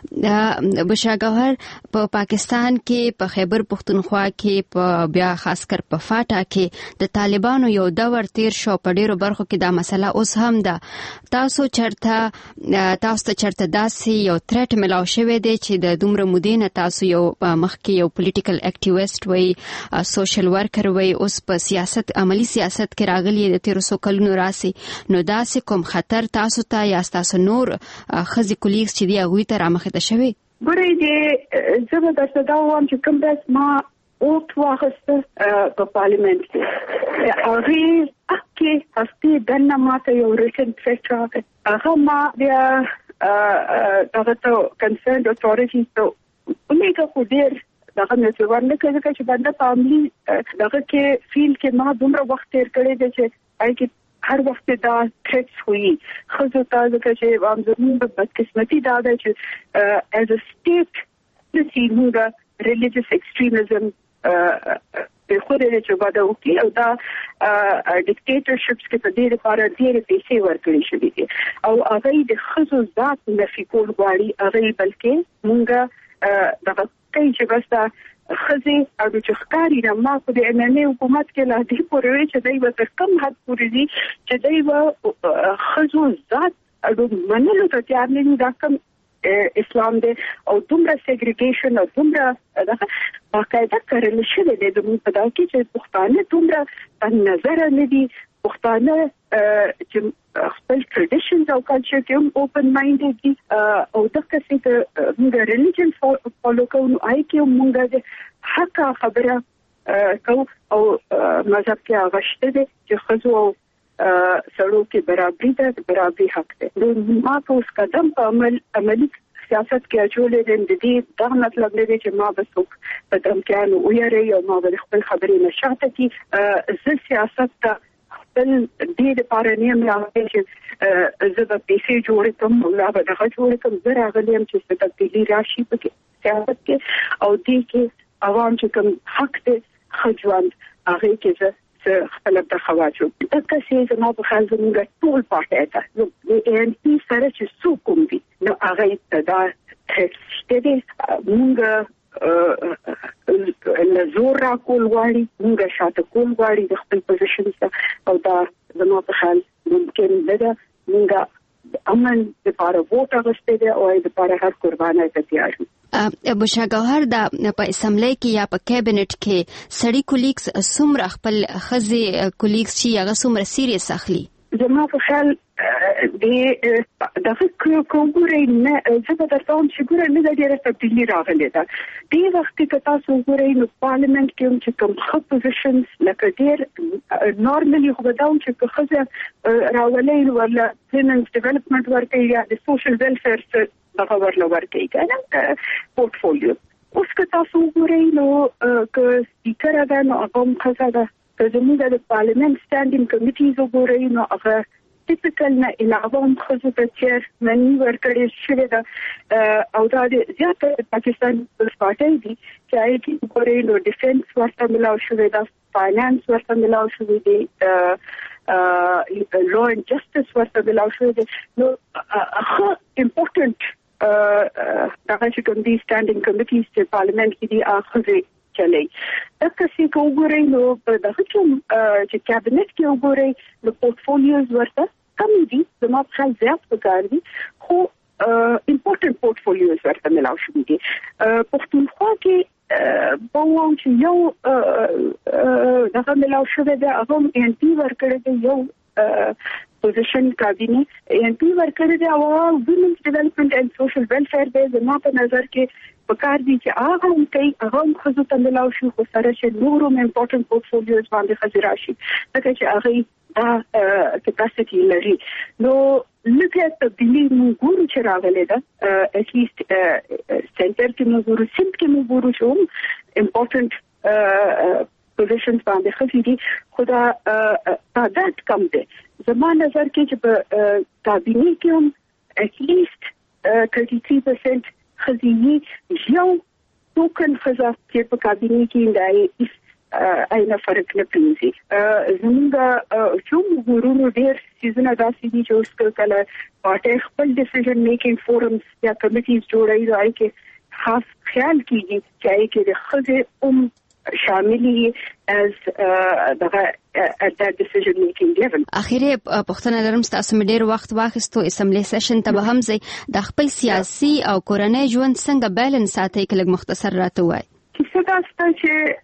بشرا ګوهر په پاکستان کې په خیبر پښتونخوا کې په بیا خاص کر په فاټا کې د طالبانو یو دور تیر شو په ډیرو برخو کې دا مسله اوس هم ده تاسو چرته تاسو ته چرته داسې یو تھریټ ملاو شوی دی چې د دومره مودې نه تاسو یو مخکې یو پولیټیکل اکټیویسټ وای سوشل ورکر وای اوس په سیاست عملی سیاست کې راغلی د تیر څو کلونو راسي نو داسې کوم خطر تاسو ته یا تاسو نور خزي کولیګز چې دی هغوی ته رامخې ته شوي ګورئ د زه به درته دا ووایم چې کوم ورځ ما اوټ واخیسته په پارلیمنټ کې هغې کې هفتې دننه ما ته یو ریټن تھریټ راغی هغه ما بیا دغه ته کنسرنډ اتھارټیز ته ولیږه خو ډېر دغه مې څه ورنه کړی چې بنده په عملي دغه کې فیل کې ما دومره وخت تېر کړی دی چې هغې کې هر وخت دا تھریټس وي خو تاسو کې چې زموږ په بدقسمتي دا ده چې as a state د سیمه religious extremism په خوره چې ودا وکي او دا ډیکټیټرشپس کې په دې لپاره ډېر پیسې ورکړي شوې دي او هغه د خزو ذات نفي کول غواړي هغه بلکې مونږه دغه کوي چې بس خزي او د چخکاری د ما په د امنیت حکومت کې لا دې پورې چې دوی به تر کوم حد پورې دي چې دوی به خزو ذات او منلو ته تیار نه دي دا کوم اسلام دی او دومره سیګریګیشن او دومره دغه باقاعده کړل شوی دی د موږ په دا کې چې پښتانه دومره په نظر نه دي پښتانه چې خپل ټریډیشنز او کلچر کې هم اوپن مایندډ دي او دغه څه موږ ریلیجن فالو کوو آی کې موږ د حق خبره کو او مذهب کې اغشته دي چې خزو او سړو کې برابرۍ ده برابرۍ حق ده نو ما په اوس قدم په عمل عملی سیاست کې اچولې د دې دا مطلب نه دی چې ما به څوک په دمکانو ویری او ما به خپل خبرې نشاته کې زه سیاست ته خپل دې لپاره نه یم راغلی چې زه به پیسې جوړې کړم او لا به دغه جوړې کړم زه راغلی یم چې تبدیلي راشي په سیاست کې او دې کې عوام چې کوم حق دی ښه ژوند هغې کې زه خپل د خواجو د کسي زما په خیال زموږ ټول پارټي ته نو د ان پی سره چې څو کوم دي نو هغه ته دا چې دې موږ له زور را کول غواړي موږ شاته کول غواړي د خپل پوزیشن څخه او دا زما په خیال ممکن نه ده موږ امن د لپاره ووټ اغوستی دی او د لپاره هر قربانۍ ته تیار یو بشرا ګوهر د په اسمبلی کې یا په کابینټ کې سړی کولیګز څومره خپل ښځې کولیګز چې هغه څومره سیریس اخلي زما په خیال د دغه کوګورې نه زه به درته وایم چې ګوره نه ده ډېره تبدیلي راغلې ده دې وخت کې که تاسو وګورئ نو پارلمنټ کې هم چې کوم ښه پوزیشنز لکه ډېر نارملي خو به دا وم چې که ښځه راولئ ورله فینانس ډیولپمنټ ورکوي یا د سوشل ویلفیر دغه ورله ورکوي که نه پورټفولیو اوس که تاسو وګورئ نو که سپیکره ده نو هغه هم ښځه ده که زموږ د پارلمنټ سټینډینګ کمیټیز وګورئ نو هغه ټیپیکل نه علاوه هم ښځو ته چیرمني ورکړې شوې ده او دا د زیاته پاکستان پارټۍ دي چې هغې کې وګورئ نو ډیفنس ورته ملاو شوې ده فاینانس ورته ملاو شوې دي لا اینډ جسټس ورته ملاو شوې دي نو ښه امپورټنټ دغه چې کوم دي سټینډینګ کمیټیز چې پارلمنټ کې دي هغه ښځې چلی دا کسي که وګورئ نو په دغه کې چې کابینټ کې وګورئ نو پورټفولیوز ورته کم دي زما په خیال زیات پکار دي خو امپورټنټ پورټفولیوز ورته ملاو شوي دي پښتونخوا کې به ووایم چې یو دغه ملاو شوی دی هغه هم این پي ورکړی دی یو پوزیشن کابینه این پي ورکړی دی او ویمنز ډیولپمنټ اینډ سوشل ویلفیر دی زما په نظر کې پکار دي چې هغه هم کوي هغه هم ښځو ته ملاو شي خو سره چې نور هم امپورټنټ پورټفولیوز باندې ښځې راشي ځکه چې هغوی دا کپاسټي لري نو لکه تبدیلي موږ ګورو چې راغلې ده اټلیسټ سنټر کې موږ ګورو سند کې موږ ګورو چې هم امپورټنټ پوزیشنز باندې ښځې دي خو دا تعداد کم دی زما نظر کې چې په کابینې کې هم اټلیسټ تھرٹی تھری پرسنٹ خزینی یو توکن خزا چې په کابینې کې دای اینا فرق نه پینځي زمونږ چې ګورونو ډېر سیزونه داسې دي چې اوس کله پارټي خپل ډیسیژن میکینګ فورمز یا کمیټیز جوړوي راي کې خاص خیال کیږي چې کې د خزې ام شاملي از دغه at that decision making level. اخیری پښتنه لرم تاسو مې ډېر وخت واخیستو اسمبلی سیشن ته به هم ځي د خپل سیاسي او کورنۍ ژوند څنګه بیلنس ساتي کله مختصر راته وای کیسه دا ست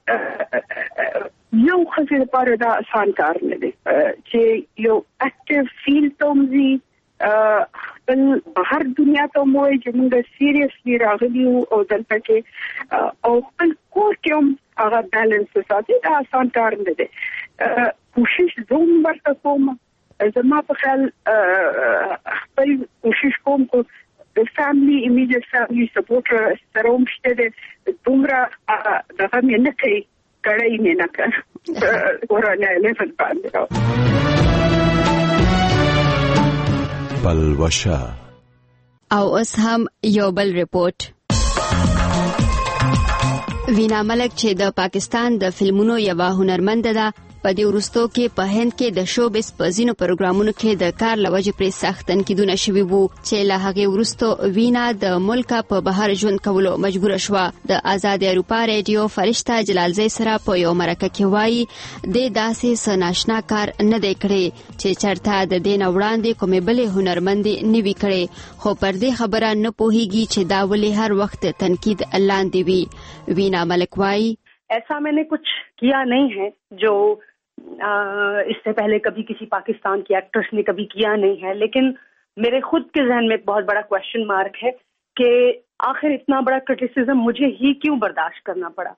چې یو خزې لپاره دا آسان کار نه دی چې یو اکټیو فیلډ تومزي خپل بهر دنیا ته موي چې موږ سیریسلی راغلی او دلته کې او خپل کور کې هم هغه بیلنس ساتي دا آسان کار نه دی کوشش زوم ورته کوم زما په خیال خپل کوشش کوم کو د فیملی ایمیډیټ فیملی سپورټر سره هم شته د دومره دغه مې نه کوي کړی مې نه کړ ورانه لیفل باندې پلوشا او اوس هم یو بل ریپورت وینا ملک چې د پاکستان د فلمونو یوه هنرمند ده په دې وروستو کې په هند کې د شوبس په ځینو پروګرامونو کې د کار لوجې پرې سخت تنقیدونه شوي وو چې له هغې وروستو وینا د ملکه په بهر ژوند کولو مجبوره شوه. د آزاد اروپا ریډیو فرشته جلالزی سره په یو مرکه کې وایي د داسې څه ناشنا کار نه دی کړی چې چرته د دې نه وړاندې کومې بلې هنرمندې نه وي کړی، خو پر دې خبره نه پوهیږي چې دا ولې هر وخت تنقید لاندې وي. وینا ملک وایي ऐसा मैंने कुछ किया नहीं है जो आ, इससे पहले कभी किसी पाकिस्तान की एक्ट्रेस ने कभी किया नहीं है, लेकिन मेरे खुद के जहन में एक बहुत बड़ा क्वेश्चन मार्क है कि आखिर इतना बड़ा क्रिटिसिज्म मुझे ही क्यों बर्दाश्त करना पड़ा.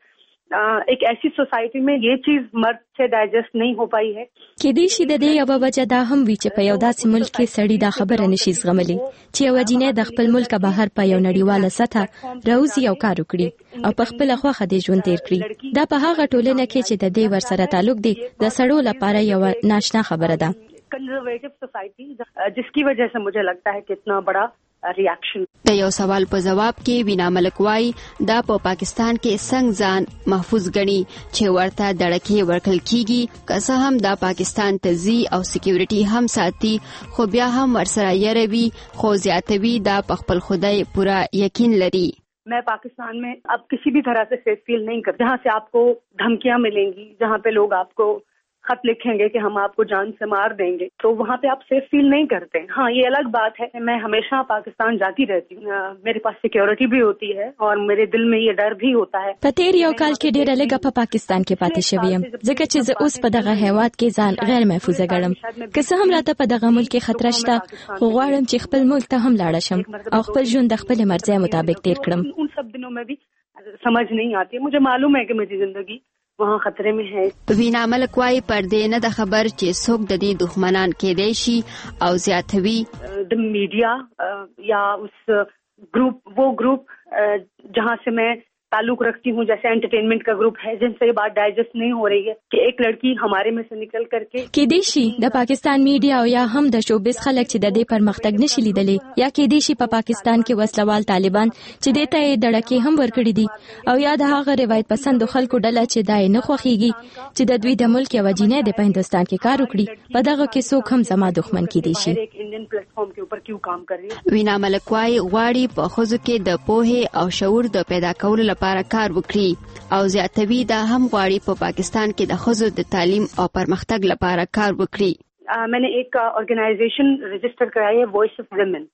एक ऐसी सोसाइटी में ये चीज मर्द से डाइजेस्ट नहीं हो पाई है. کې دې شي د دې یو وجه دا هم وی چې په یو داسې ملک کې سړی دا خبره نشي زغملی چې یو جنې د خپل ملک بهر په یو نړیواله سطح راوځي او کار وکړي او په خپل خوخه د ژوند تیر کړي. دا په هغه ټولنه کې چې د دې ورسره تعلق دی د سړو لپاره یو ناشنا خبره ده. کنزرویټیو سوسایټي جسکی وجہ سے مجھے لگتا ہے کہ اتنا بڑا ریاکشن. د یو سوال په جواب کې وینا ملک وایي دا په پا پاکستان کې څنګه ځان محفوظ ګڼي چې ورته دړکې ورکل کیږي، که څه هم دا پاکستان ته ځي او سکیورټي هم ساتي، خو بیا هم ورسره یروي، خو زیاتوي دا په خپل خدای پورا یقین لري. मैं पाकिस्तान में अब किसी भी तरह से सेफ फील नहीं करती. जहाँ से आपको धमकियां मिलेंगी, जहाँ पे लोग आपको खत लिखेंगे कि हम आपको जान से मार देंगे, तो वहाँ पे आप सेफ फील नहीं करते. हाँ, ये अलग बात है. मैं हमेशा पाकिस्तान जाती रहती हूँ. मेरे पास सिक्योरिटी भी होती है और मेरे दिल में ये डर भी होता है. په تیر یو کال کې ډېره لږه په پاکستان کې پاتې شوې یم ځکه چې زه اوس په دغه هیواد کې ځان غیر محفوظه ګڼم. که څه هم راته په دغه ملک کې خطر شته، خو غواړم چې خپل ملک ته هم لاړ شم او خپل ژوند د خپل مرزي مطابق تیر کړم. उन सब दिनों में भी समझ नहीं आती. मुझे मालूम है कि मेरी जिंदगी वहाँ खतरे में है. وینا ملک وايي پر دې نه د خبر چې څوک د دې دښمنان کېدای شي او زیاتوي. د میډیا یا उस ग्रुप वो ग्रुप जहाँ से मैं ताल्लुक रखती हूँ, जैसे एंटरटेनमेंट का ग्रुप है, जिनसे ये बात डाइजेस्ट नहीं हो रही है कि एक लड़की हमारे में से निकल करके کې دې شي د پاکستان میډیا او یا هم د شوبس خلک چې د دې پرمختګ نشي لیدلی، یا کې دې شي په پاکستان کې وسلوال طالبان چې دې ته دړکې هم ورکړي دي، او یا د هغه روایت پسند خلکو ډله چې دای نه خوخيږي چې د دوی د ملک یو جنې د هندستان کې کار وکړي، په دغه کې څوک هم زما دښمن کې دي شي. इंडियन प्लेटफॉर्म के ऊपर क्यों काम कर रही है. وینا ملک وايي غواړي په خوځو کې د پوهې او شعور د پیدا کولو لپاره کار وکړي او زیاتوي دا هم غواړي په پاکستان کې د ښځو د تعلیم او پرمختګ لپاره کار وکړي. मैंने एक ऑर्गेनाइजेशन रजिस्टर कराई है, वॉइस ऑफ वुमेन.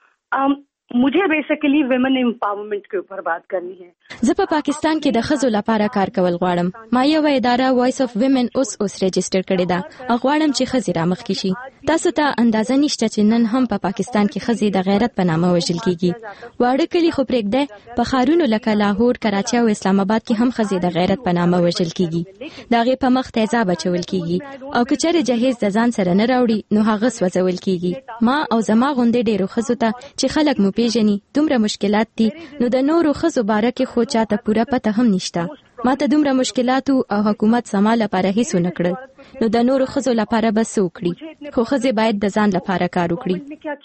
मुझे बेसिकली वुमेन एम्पावरमेंट के ऊपर बात करनी है. زه په پاکستان کې د ښځو لپاره کار کول غواړم. ما یو اداره وایس اف وومن اوس اوس رجسټر کړې ده او غواړم چې ښځې رامخکې شي. تاسو ته اندازه نشته چې نن هم په پاکستان کې ښځې د غیرت په نامه وژل کیږي. واړه کلي خو پرېږده، په ښارونو لکه لاهور، کراچۍ او اسلام آباد کې هم ښځې د غیرت په نامه وژل کیږي. د هغې په مخ تیزاب اچول کیږي او که چېرې جهیز د ځان سره نه راوړي نو هغه سوځول کیږي. ما او زما غوندې ډېرو ښځو ته چې خلک مو پیژني دومره مشکلات دي، نو د نورو ښځو باره کې خو چاته پوره پته هم نشته. ما ته دومره مشکلات او حکومت سما لپاره هیڅ ونه کړل، نو د نورو ښځو لپاره بس وکړي، خو ښځې باید د ځان لپاره کار وکړي.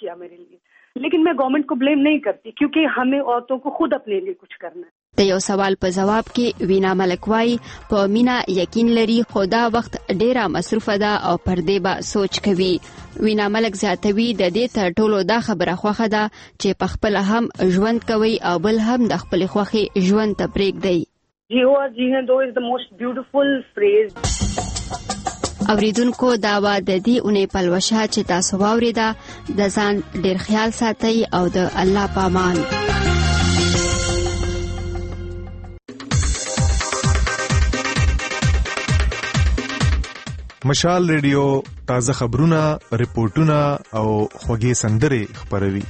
लेकिन मैं गवर्नमेंट को ब्लेम नहीं करती क्योंकि हमें औरतों को खुद अपने लिए कुछ करना है. د یو سوال په جواب کې وینا ملک وايي په مینا یقین لري خو دا وخت ډیره مصروفه ده او پر دې به سوچ کوي. وینا ملک زیاتوي د دې تر ټولو دا خبره خوښه ده چې په خپل هم ژوند کوي او بل هم د خپل خوښي ژوند ته پرېږدي. جی هو جی هند دو از د موست بیوټیفل فریز. اوریدونکو دا وا د دې اونې پلوشه چې تاسو واوریده، د ځان ډیر خیال ساتئ او د الله پامان. مشال ریډیو تازه خبرونه، ریپورتونه او خوږې سندرې خبروي.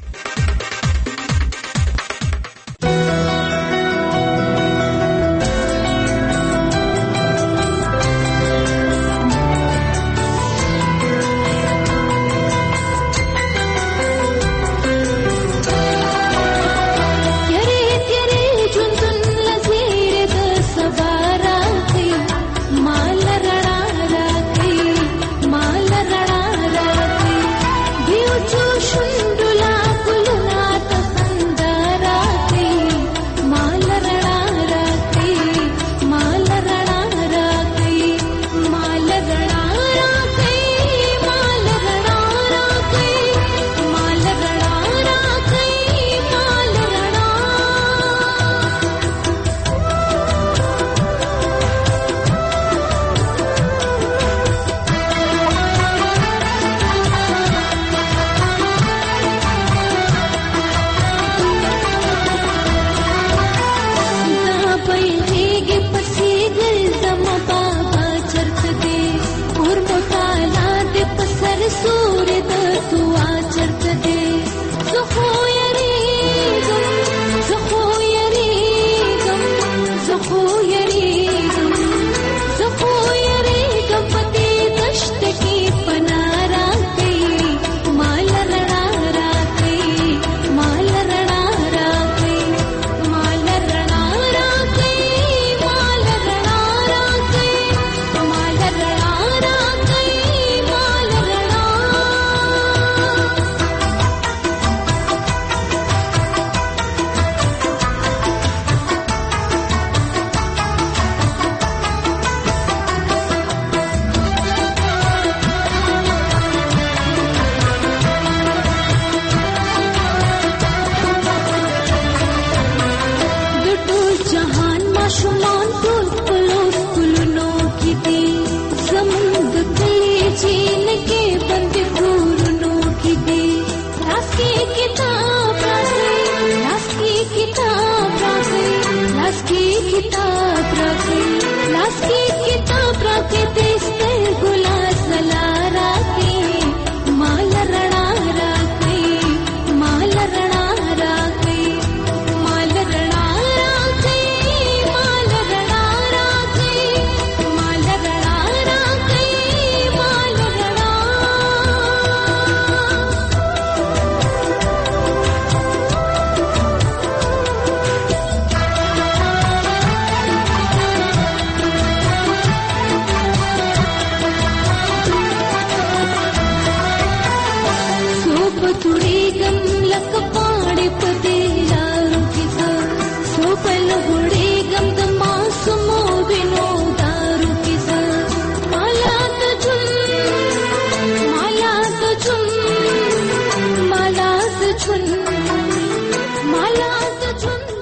شندلا ماشومان ټول خپلو ښکلونو کې دي زموږ د کلي چین کې بند کورونو کې دي لاس کې کتاب راځي لاس کې کتاب راځي لاس کې کتاب